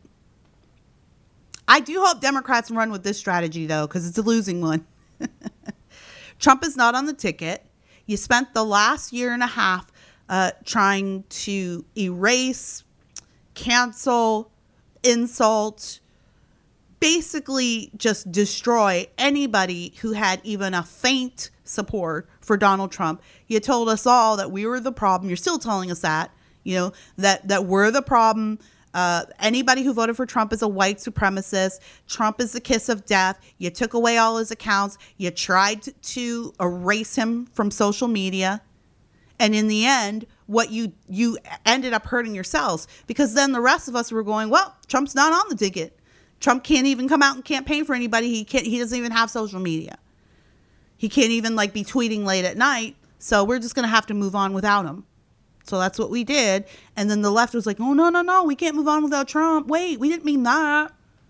Speaker 3: I do hope Democrats run with this strategy, though, because it's a losing one. Trump is not on the ticket. You spent the last year and a half uh, trying to erase, cancel, insult, basically just destroy anybody who had even a faint support for Donald Trump. You told us all that we were the problem. You're still telling us that, you know, that, that we're the problem. Uh, anybody who voted for Trump is a white supremacist. Trump is the kiss of death. You took away all his accounts. You tried to, to erase him from social media. And in the end, what you you ended up hurting yourselves, because then the rest of us were going, well, Trump's not on the ticket. Trump can't even come out and campaign for anybody. He can't. He doesn't even have social media. He can't even like be tweeting late at night. So we're just going to have to move on without him. So that's what we did. And then the left was like, oh, no, no, no, we can't move on without Trump. Wait, we didn't mean that.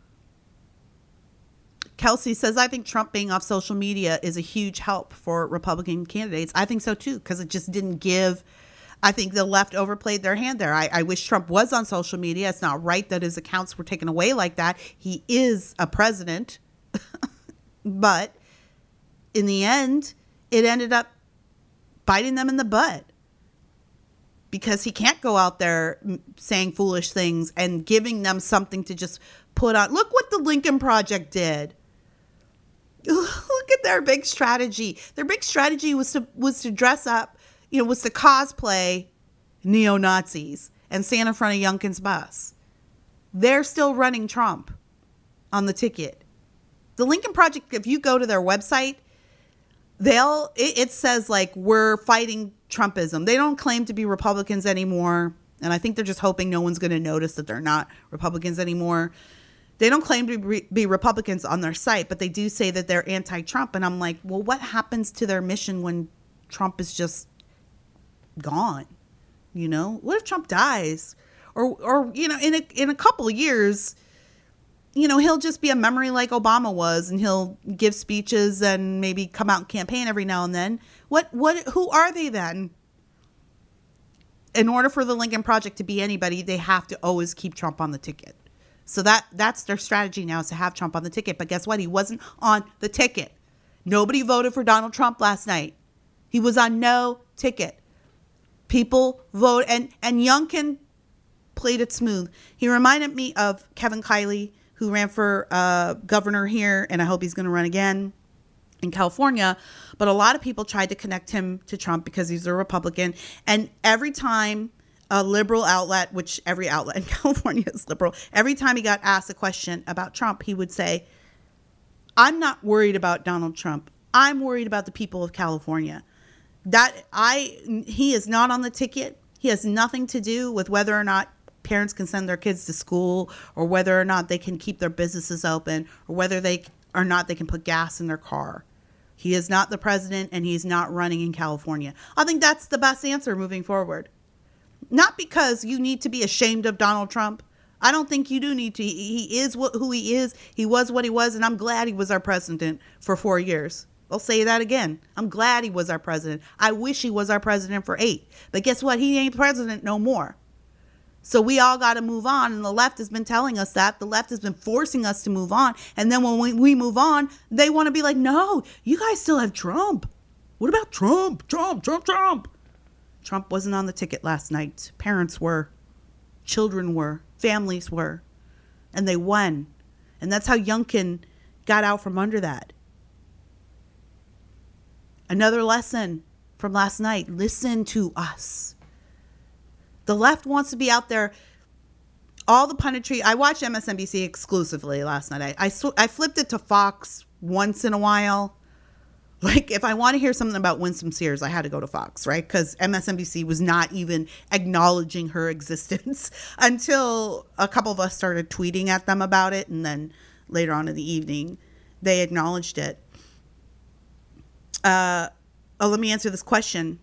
Speaker 3: Kelsey says, I think Trump being off social media is a huge help for Republican candidates. I think so, too, because it just didn't give. I think the left overplayed their hand there. I, I wish Trump was on social media. It's not right that his accounts were taken away like that. He is a president. But in the end, it ended up biting them in the butt. Because he can't go out there saying foolish things and giving them something to just put on. Look what the Lincoln Project did. Look at their big strategy. Their big strategy was to was to dress up, you know, was to cosplay neo-Nazis and stand in front of Youngkin's bus. They're still running Trump on the ticket. The Lincoln Project, if you go to their website, they'll it, it says like we're fighting Trumpism. They don't claim to be Republicans anymore. And I think they're just hoping no one's going to notice that they're not Republicans anymore. They don't claim to be, be Republicans on their site, but they do say that they're anti-Trump. And I'm like, well, what happens to their mission when Trump is just gone? You know, what if Trump dies? Or, or you know, in a, in a couple of years, you know, he'll just be a memory like Obama was, and he'll give speeches and maybe come out and campaign every now and then. What, what, who are they then? In order for the Lincoln Project to be anybody, they have to always keep Trump on the ticket. So that, that's their strategy now, is to have Trump on the ticket. But guess what? He wasn't on the ticket. Nobody voted for Donald Trump last night. He was on no ticket. People vote, and, and Youngkin played it smooth. He reminded me of Kevin Kiley, who ran for uh, governor here, and I hope he's going to run again in California. But a lot of people tried to connect him to Trump because he's a Republican. And every time a liberal outlet, which every outlet in California is liberal, every time he got asked a question about Trump, he would say, I'm not worried about Donald Trump. I'm worried about the people of California. That I he is not on the ticket. He has nothing to do with whether or not parents can send their kids to school, or whether or not they can keep their businesses open, or whether they or not they can put gas in their car. He is not the president, and he's not running in California. I think that's the best answer moving forward. Not because you need to be ashamed of Donald Trump. I don't think you do need to. He is what, who he is. He was what he was, and I'm glad he was our president for four years. I'll say that again. I'm glad he was our president. I wish he was our president for eight. But guess what? He ain't president no more. So we all got to move on. And the left has been telling us that. The left has been forcing us to move on. And then when we, we move on, they want to be like, no, you guys still have Trump. What about Trump? Trump, Trump, Trump. Trump wasn't on the ticket last night. Parents were. Children were. Families were. And they won. And that's how Youngkin got out from under that. Another lesson from last night. Listen to us. The left wants to be out there. All the punditry. I watched M S N B C exclusively last night. I, I, sw- I flipped it to Fox once in a while. Like, if I want to hear something about Winsome Sears, I had to go to Fox, right? Because M S N B C was not even acknowledging her existence until a couple of us started tweeting at them about it. And then later on in the evening, they acknowledged it. Uh, oh, let me answer this question.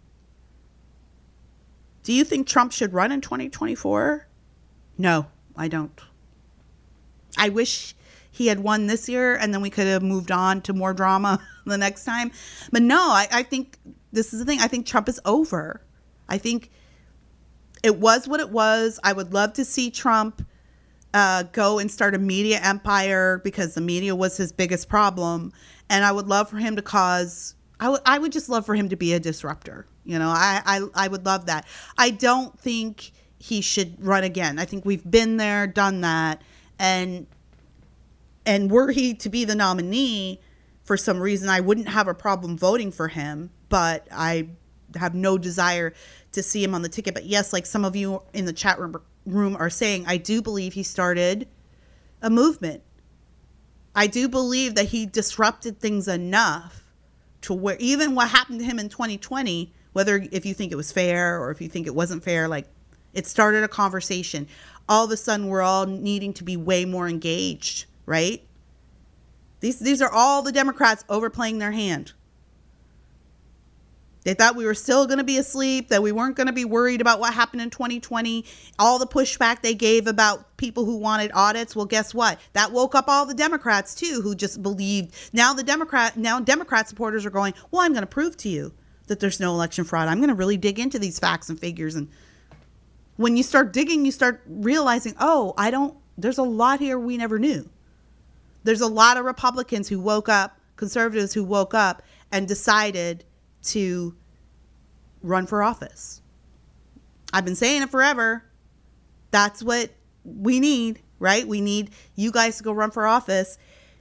Speaker 3: Do you think Trump should run in twenty twenty-four? No, I don't. I wish he had won this year, and then we could have moved on to more drama the next time. But no, I, I think this is the thing. I think Trump is over. I think it was what it was. I would love to see Trump uh, go and start a media empire, because the media was his biggest problem. And I would love for him to cause, I would, I would just love for him to be a disruptor. You know, I, I, I would love that. I don't think he should run again. I think we've been there, done that. And And were he to be the nominee, for some reason, I wouldn't have a problem voting for him. But I have no desire to see him on the ticket. But yes, like some of you in the chat room, room are saying, I do believe he started a movement. I do believe that he disrupted things enough to where even what happened to him in twenty twenty, whether if you think it was fair or if you think it wasn't fair, like it started a conversation. All of a sudden, we're all needing to be way more engaged. Right? These these are all the Democrats overplaying their hand. They thought we were still going to be asleep, that we weren't going to be worried about what happened in twenty twenty. All the pushback they gave about people who wanted audits. Well, guess what? That woke up all the Democrats too, who just believed. Now the Democrat, now Democrat supporters are going, well, I'm going to prove to you that there's no election fraud. I'm going to really dig into these facts and figures. And when you start digging, you start realizing, oh, I don't, there's a lot here we never knew. There's a lot of Republicans who woke up, conservatives who woke up and decided to run for office. I've been saying it forever. That's what we need, right? We need you guys to go run for office.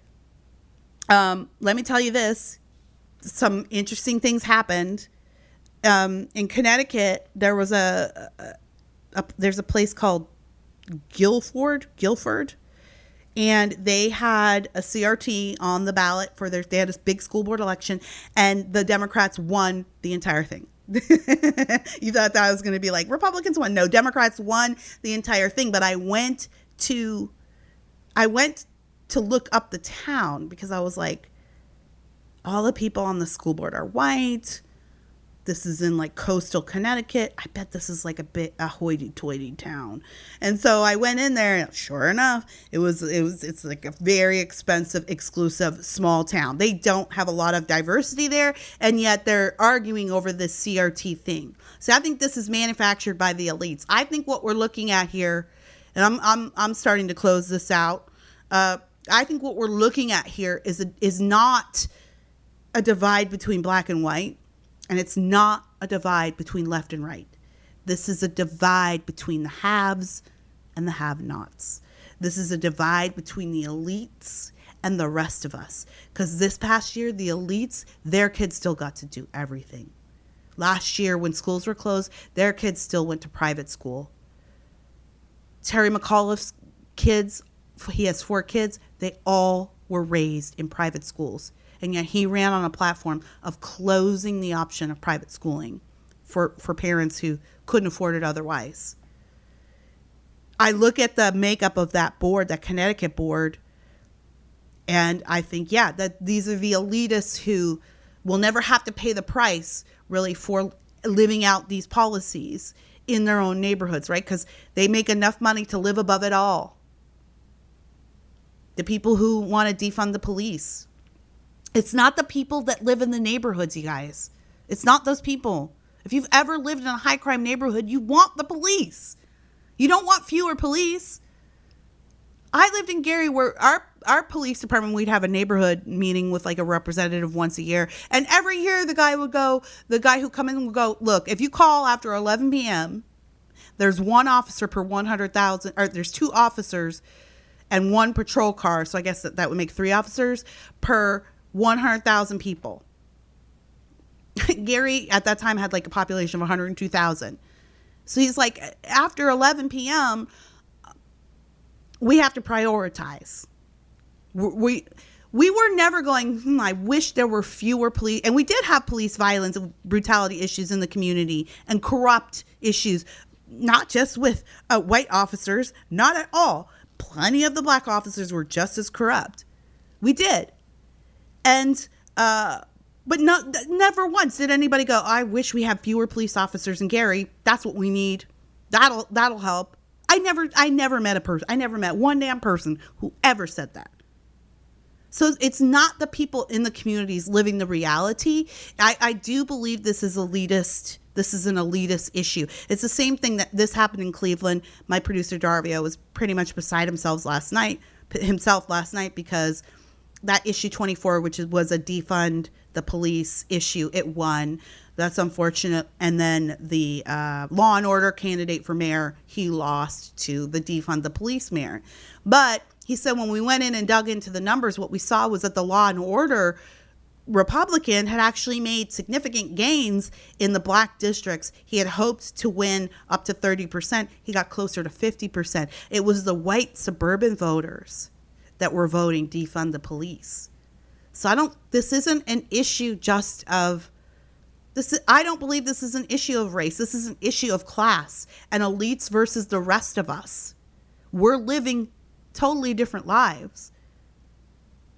Speaker 3: Um, let me tell you this. Some interesting things happened. Um, in Connecticut, there was a, a, a there's a place called Guilford, Guilford, and they had a C R T on the ballot for their, they had this big school board election, and the Democrats won the entire thing. You thought that was going to be like Republicans won. No, Democrats won the entire thing. But I went to, I went to look up the town because I was like, all the people on the school board are white. This is in like coastal Connecticut. I bet this is like a bit a hoity-toity town. And so I went in there, and sure enough, it was it was it's like a very expensive, exclusive small town. They don't have a lot of diversity there, and yet they're arguing over this C R T thing. So I think this is manufactured by the elites. I think what we're looking at here, and I'm I'm I'm starting to close this out. Uh, I think what we're looking at here is a, is not a divide between black and white. And it's not a divide between left and right. This is a divide between the haves and the have-nots. This is a divide between the elites and the rest of us. Because this past year, the elites, their kids still got to do everything. Last year, when schools were closed, their kids still went to private school. Terry McAuliffe's kids, he has four kids, they all were raised in private schools. And yet he ran on a platform of closing the option of private schooling for, for parents who couldn't afford it otherwise. I look at the makeup of that board, that Connecticut board, and I think, yeah, that these are the elitists who will never have to pay the price, really, for living out these policies in their own neighborhoods, right? Because they make enough money to live above it all. The people who want to defund the police. It's not the people that live in the neighborhoods, you guys. It's not those people. If you've ever lived in a high crime neighborhood, you want the police. You don't want fewer police. I lived in Gary where our, our police department, we'd have a neighborhood meeting with like a representative once a year. And every year the guy would go, the guy who come in would go, look, if you call after eleven p.m., there's one officer per one hundred thousand, or there's two officers and one patrol car. So I guess that, that would make three officers per one hundred thousand people. Gary at that time had like a population of one hundred two thousand. So he's like, after eleven p.m., we have to prioritize. We we were never going, hmm, I wish there were fewer police. And we did have police violence and brutality issues in the community and corrupt issues, not just with uh, white officers, not at all. Plenty of the black officers were just as corrupt. We did. And, uh, but no, never once did anybody go, I wish we had fewer police officers in Gary. That's what we need. That'll, that'll help. I never, I never met a person. I never met one damn person who ever said that. So it's not the people in the communities living the reality. I, I do believe this is elitist. This is an elitist issue. It's the same thing that this happened in Cleveland. My producer Darvio was pretty much beside himself last night, himself last night because that issue twenty-four, which was a defund the police issue, it won. That's unfortunate. And then the uh, law and order candidate for mayor, he lost to the defund the police mayor. But he said when we went in and dug into the numbers, what we saw was that the law and order Republican had actually made significant gains in the black districts. He had hoped to win up to thirty percent. He got closer to fifty percent. It was the white suburban voters that were voting defund the police. So I don't, this isn't an issue just of, this. Is, I don't believe this is an issue of race. This is an issue of class and elites versus the rest of us. We're living totally different lives.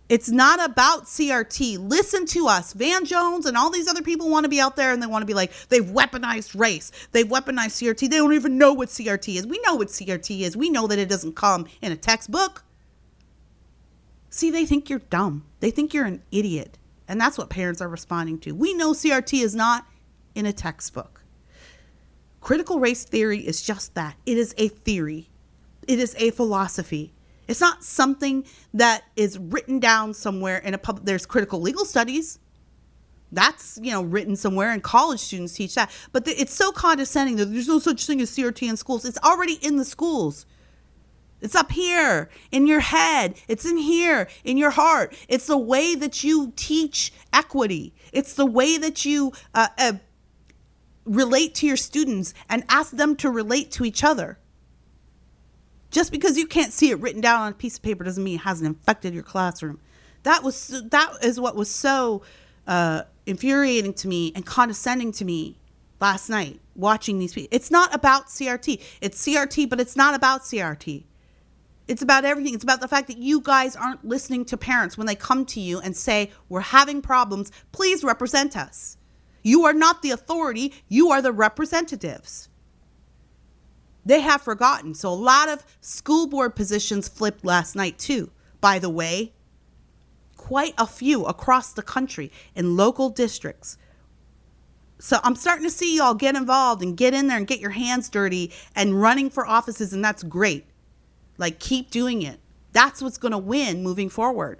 Speaker 3: It's not about C R T. Listen to us. Van Jones and all these other people want to be out there and they want to be like, they've weaponized race. They've weaponized C R T. They don't even know what C R T is. We know what C R T is. We know that it doesn't come in a textbook. See, they think you're dumb. They think you're an idiot. And that's what parents are responding to. We know C R T is not in a textbook. Critical race theory is just that. It is a theory. It is a philosophy. It's not something that is written down somewhere in a public. There's critical legal studies. That's, you know, written somewhere, and college students teach that. But the, it's so condescending that there's no such thing as C R T in schools. It's already in the schools. It's up here in your head. It's in here in your heart. It's the way that you teach equity. It's the way that you uh, uh, relate to your students and ask them to relate to each other. Just because you can't see it written down on a piece of paper doesn't mean it hasn't infected your classroom. That was that is what was so uh, infuriating to me and condescending to me last night watching these people. It's not about C R T. It's C R T, but it's not about C R T. It's about everything. It's about the fact that you guys aren't listening to parents when they come to you and say, we're having problems. Please represent us. You are not the authority. You are the representatives. They have forgotten. So a lot of school board positions flipped last night too. By the way, quite a few across the country in local districts. So I'm starting to see y'all get involved and get in there and get your hands dirty and running for offices, and that's great. Like, keep doing it. That's what's going to win moving forward.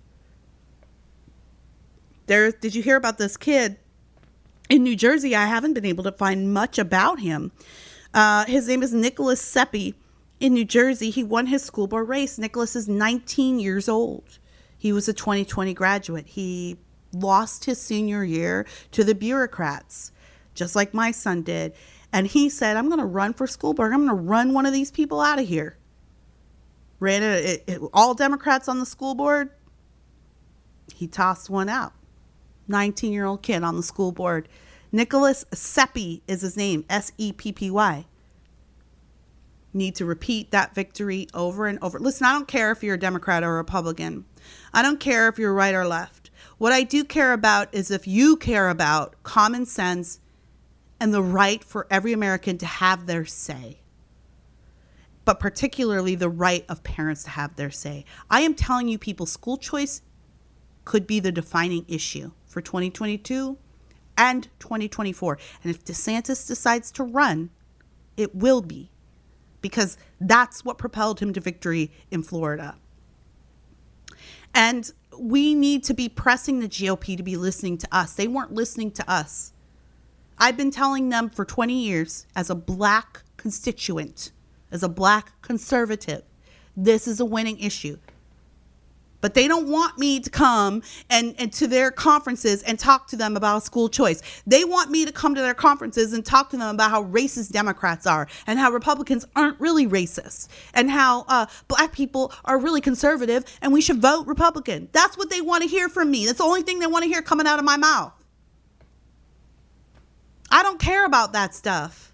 Speaker 3: There, did you hear about this kid in New Jersey? I haven't been able to find much about him. Uh, his name is Nicholas Seppi in New Jersey. He won his school board race. Nicholas is nineteen years old. He was a twenty twenty graduate. He lost his senior year to the bureaucrats, just like my son did. And he said, I'm going to run for school board. I'm going to run one of these people out of here. Ran it, it, it, all Democrats on the school board. He tossed one out. nineteen-year-old kid on the school board. Nicholas Seppi is his name, S E P P Y. Need to repeat that victory over and over. Listen, I don't care if you're a Democrat or a Republican. I don't care if you're right or left. What I do care about is if you care about common sense and the right for every American to have their say. But particularly the right of parents to have their say. I am telling you people, school choice could be the defining issue for twenty twenty-two and twenty twenty-four. And if DeSantis decides to run, it will be. Because that's what propelled him to victory in Florida. And we need to be pressing the G O P to be listening to us. They weren't listening to us. I've been telling them for twenty years as a black constituent, as a black conservative, this is a winning issue. But they don't want me to come and, and to their conferences and talk to them about school choice. They want me to come to their conferences and talk to them about how racist Democrats are and how Republicans aren't really racist and how uh, black people are really conservative and we should vote Republican. That's what they want to hear from me. That's the only thing they want to hear coming out of my mouth. I don't care about that stuff.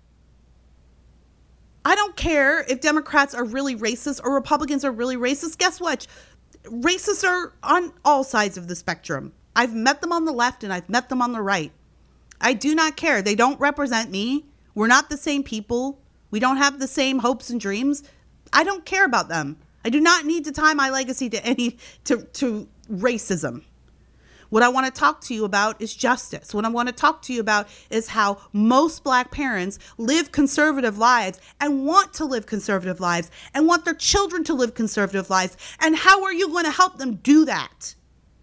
Speaker 3: I don't care if Democrats are really racist or Republicans are really racist. Guess what? Racists are on all sides of the spectrum. I've met them on the left and I've met them on the right. I do not care. They don't represent me. We're not the same people. We don't have the same hopes and dreams. I don't care about them. I do not need to tie my legacy to any to, to racism. What I want to talk to you about is justice. What I want to talk to you about is how most black parents live conservative lives and want to live conservative lives and want their children to live conservative lives. And how are you going to help them do that?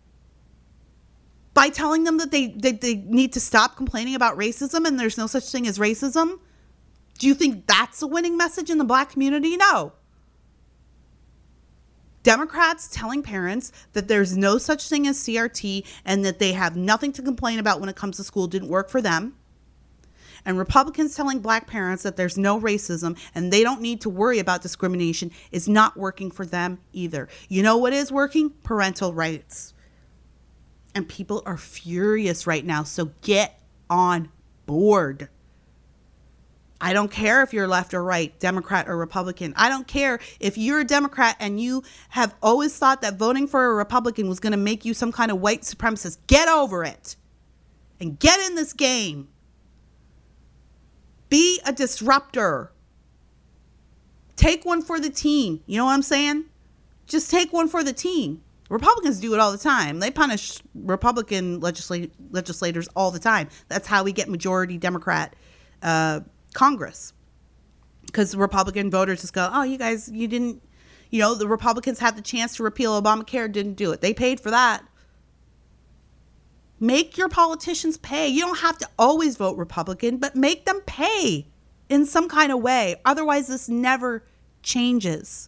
Speaker 3: By telling them that they, they, they need to stop complaining about racism and there's no such thing as racism? Do you think that's a winning message in the black community? No. Democrats telling parents that there's no such thing as C R T and that they have nothing to complain about when it comes to school didn't work for them. And Republicans telling black parents that there's no racism and they don't need to worry about discrimination is not working for them either. You know what is working? Parental rights. And people are furious right now, so get on board. I don't care if you're left or right, Democrat or Republican. I don't care if you're a Democrat and you have always thought that voting for a Republican was going to make you some kind of white supremacist. Get over it and get in this game. Be a disruptor. Take one for the team. You know what I'm saying? Just take one for the team. Republicans do it all the time. They punish Republican legislat- legislators all the time. That's how we get majority Democrat uh, Congress. Because Republican voters just go, oh, you guys, you didn't, you know, the Republicans had the chance to repeal Obamacare, didn't do it. They paid for that. Make your politicians pay. You don't have to always vote Republican, but make them pay in some kind of way. Otherwise, this never changes.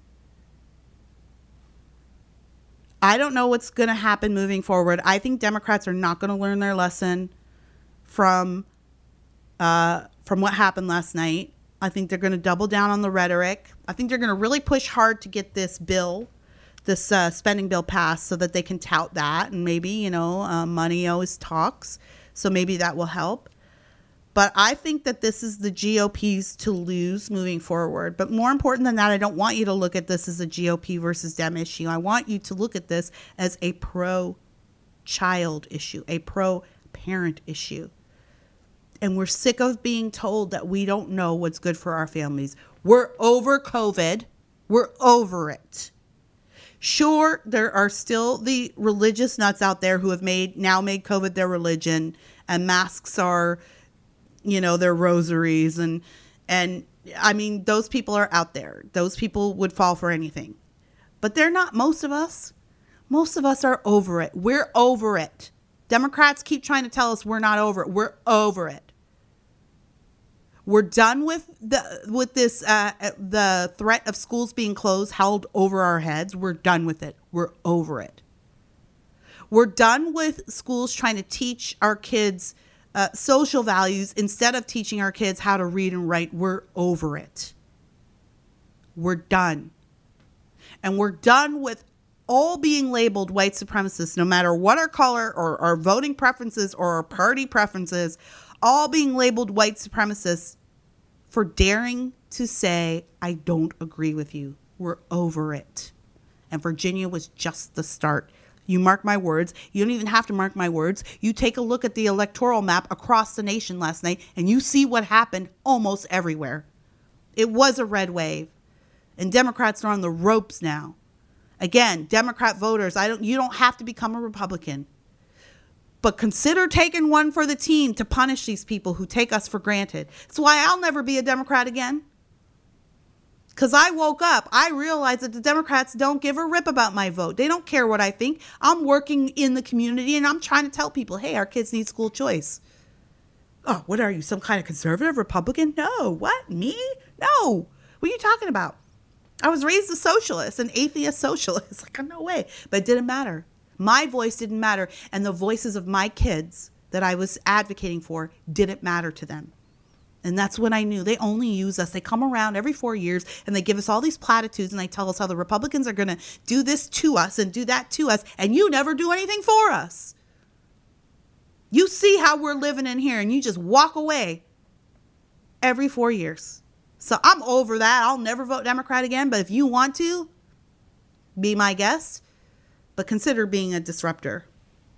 Speaker 3: I don't know what's going to happen moving forward. I think Democrats are not going to learn their lesson from uh, from what happened last night. I think they're going to double down on the rhetoric. I think they're going to really push hard to get this bill, this uh, spending bill passed so that they can tout that. And maybe, you know, uh, money always talks. So maybe that will help. But I think that this is the G O P's to lose moving forward. But more important than that, I don't want you to look at this as a G O P versus Dem issue. I want you to look at this as a pro-child issue, a pro-parent issue. And we're sick of being told that we don't know what's good for our families. We're over COVID. We're over it. Sure, there are still the religious nuts out there who have made now made COVID their religion, and masks are, you know, their rosaries. And, and I mean, those people are out there. Those people would fall for anything. But they're not most of us. Most of us are over it. We're over it. Democrats keep trying to tell us we're not over it. We're over it. We're done with the with this uh, the threat of schools being closed held over our heads. We're done with it. We're over it. We're done with schools trying to teach our kids uh, social values instead of teaching our kids how to read and write. We're over it. We're done. And we're done with all being labeled white supremacists, no matter what our color or our voting preferences or our party preferences, all being labeled white supremacists for daring to say, I don't agree with you. We're over it. And Virginia was just the start. You mark my words. You don't even have to mark my words. You take a look at the electoral map across the nation last night and you see what happened almost everywhere. It was a red wave. And Democrats are on the ropes now. Again, Democrat voters, I don't. you don't have to become a Republican. But consider taking one for the team to punish these people who take us for granted. That's why I'll never be a Democrat again. Because I woke up, I realized that the Democrats don't give a rip about my vote. They don't care what I think. I'm working in the community and I'm trying to tell people, hey, our kids need school choice. Oh, what are you, some kind of conservative Republican? No. What? Me? No. What are you talking about? I was raised a socialist, an atheist socialist. Like, no way. But it didn't matter. My voice didn't matter. And the voices of my kids that I was advocating for didn't matter to them. And that's when I knew they only use us. They come around every four years and they give us all these platitudes and they tell us how the Republicans are going to do this to us and do that to us. And you never do anything for us. You see how we're living in here and you just walk away every four years. So I'm over that. I'll never vote Democrat again. But if you want to, be my guest. But consider being a disruptor.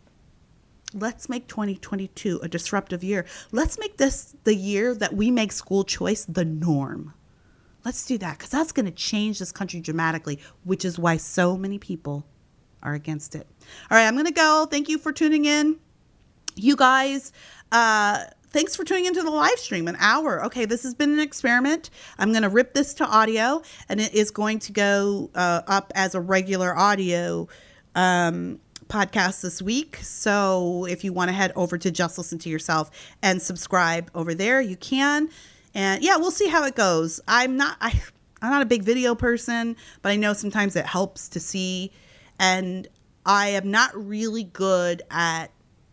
Speaker 3: Let's make twenty twenty-two a disruptive year. Let's make this the year that we make school choice the norm. Let's do that because that's going to change this country dramatically, which is why so many people are against it. All right, I'm going to go. Thank you for tuning in. You guys, uh, thanks for tuning into the live stream, an hour. Okay, this has been an experiment. I'm going to rip this to audio, and it is going to go uh, up as a regular audio um, podcast this week. So if you want to head over to Just Listen to Yourself and subscribe over there, you can. And yeah, we'll see how it goes. I'm not, I, I'm not a big video person, but I know sometimes it helps to see. And I am not really good at,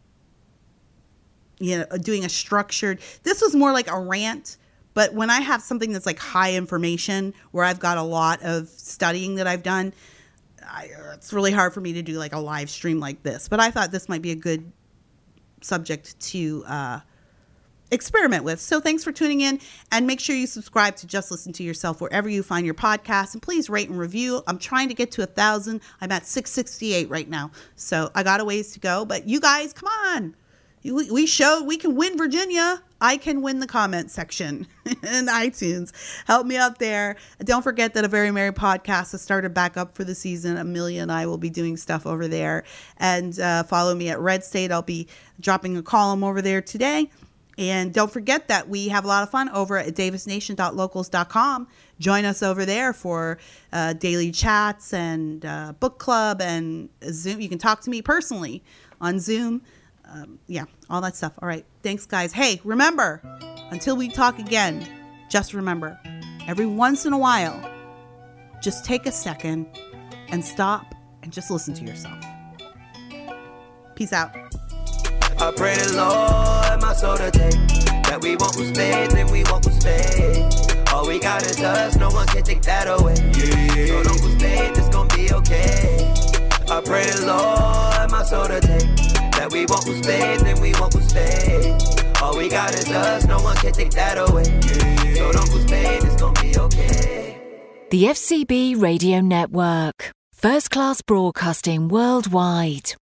Speaker 3: you know, doing a structured, this was more like a rant, but when I have something that's like high information where I've got a lot of studying that I've done, I, it's really hard for me to do like a live stream like this, but I thought this might be a good subject to uh, experiment with. So thanks for tuning in, and make sure you subscribe to Just Listen to Yourself wherever you find your podcast, and please rate and review. I'm trying to get to a thousand. I'm at six sixty-eight right now, so I got a ways to go, but you guys, come on. We, we showed we can win Virginia. I can win the comment section in iTunes. Help me out there. Don't forget that A Very Merry Podcast has started back up for the season. Amelia and I will be doing stuff over there. And uh, follow me at Red State. I'll be dropping a column over there today. And don't forget that we have a lot of fun over at davis nation dot locals dot com. Join us over there for uh, daily chats and uh, book club and Zoom. You can talk to me personally on Zoom. Um, yeah, all that stuff. All right. Thanks, guys. Hey, remember, until we talk again, just remember, every once in a while, just take a second and stop and just listen to yourself. Peace out.
Speaker 2: I pray the Lord, my soul to take, that we won't lose faith and we won't lose faith. All we got is us, no one can take that away. Yeah. So don't lose faith, it's gonna be okay. I pray the Lord, my soul to take, that we won't lose faith and we won't lose faith. All we got is us, no one can take that away. Yeah. So don't lose faith, it's gonna be okay.
Speaker 6: The F C B Radio Network. First class broadcasting worldwide.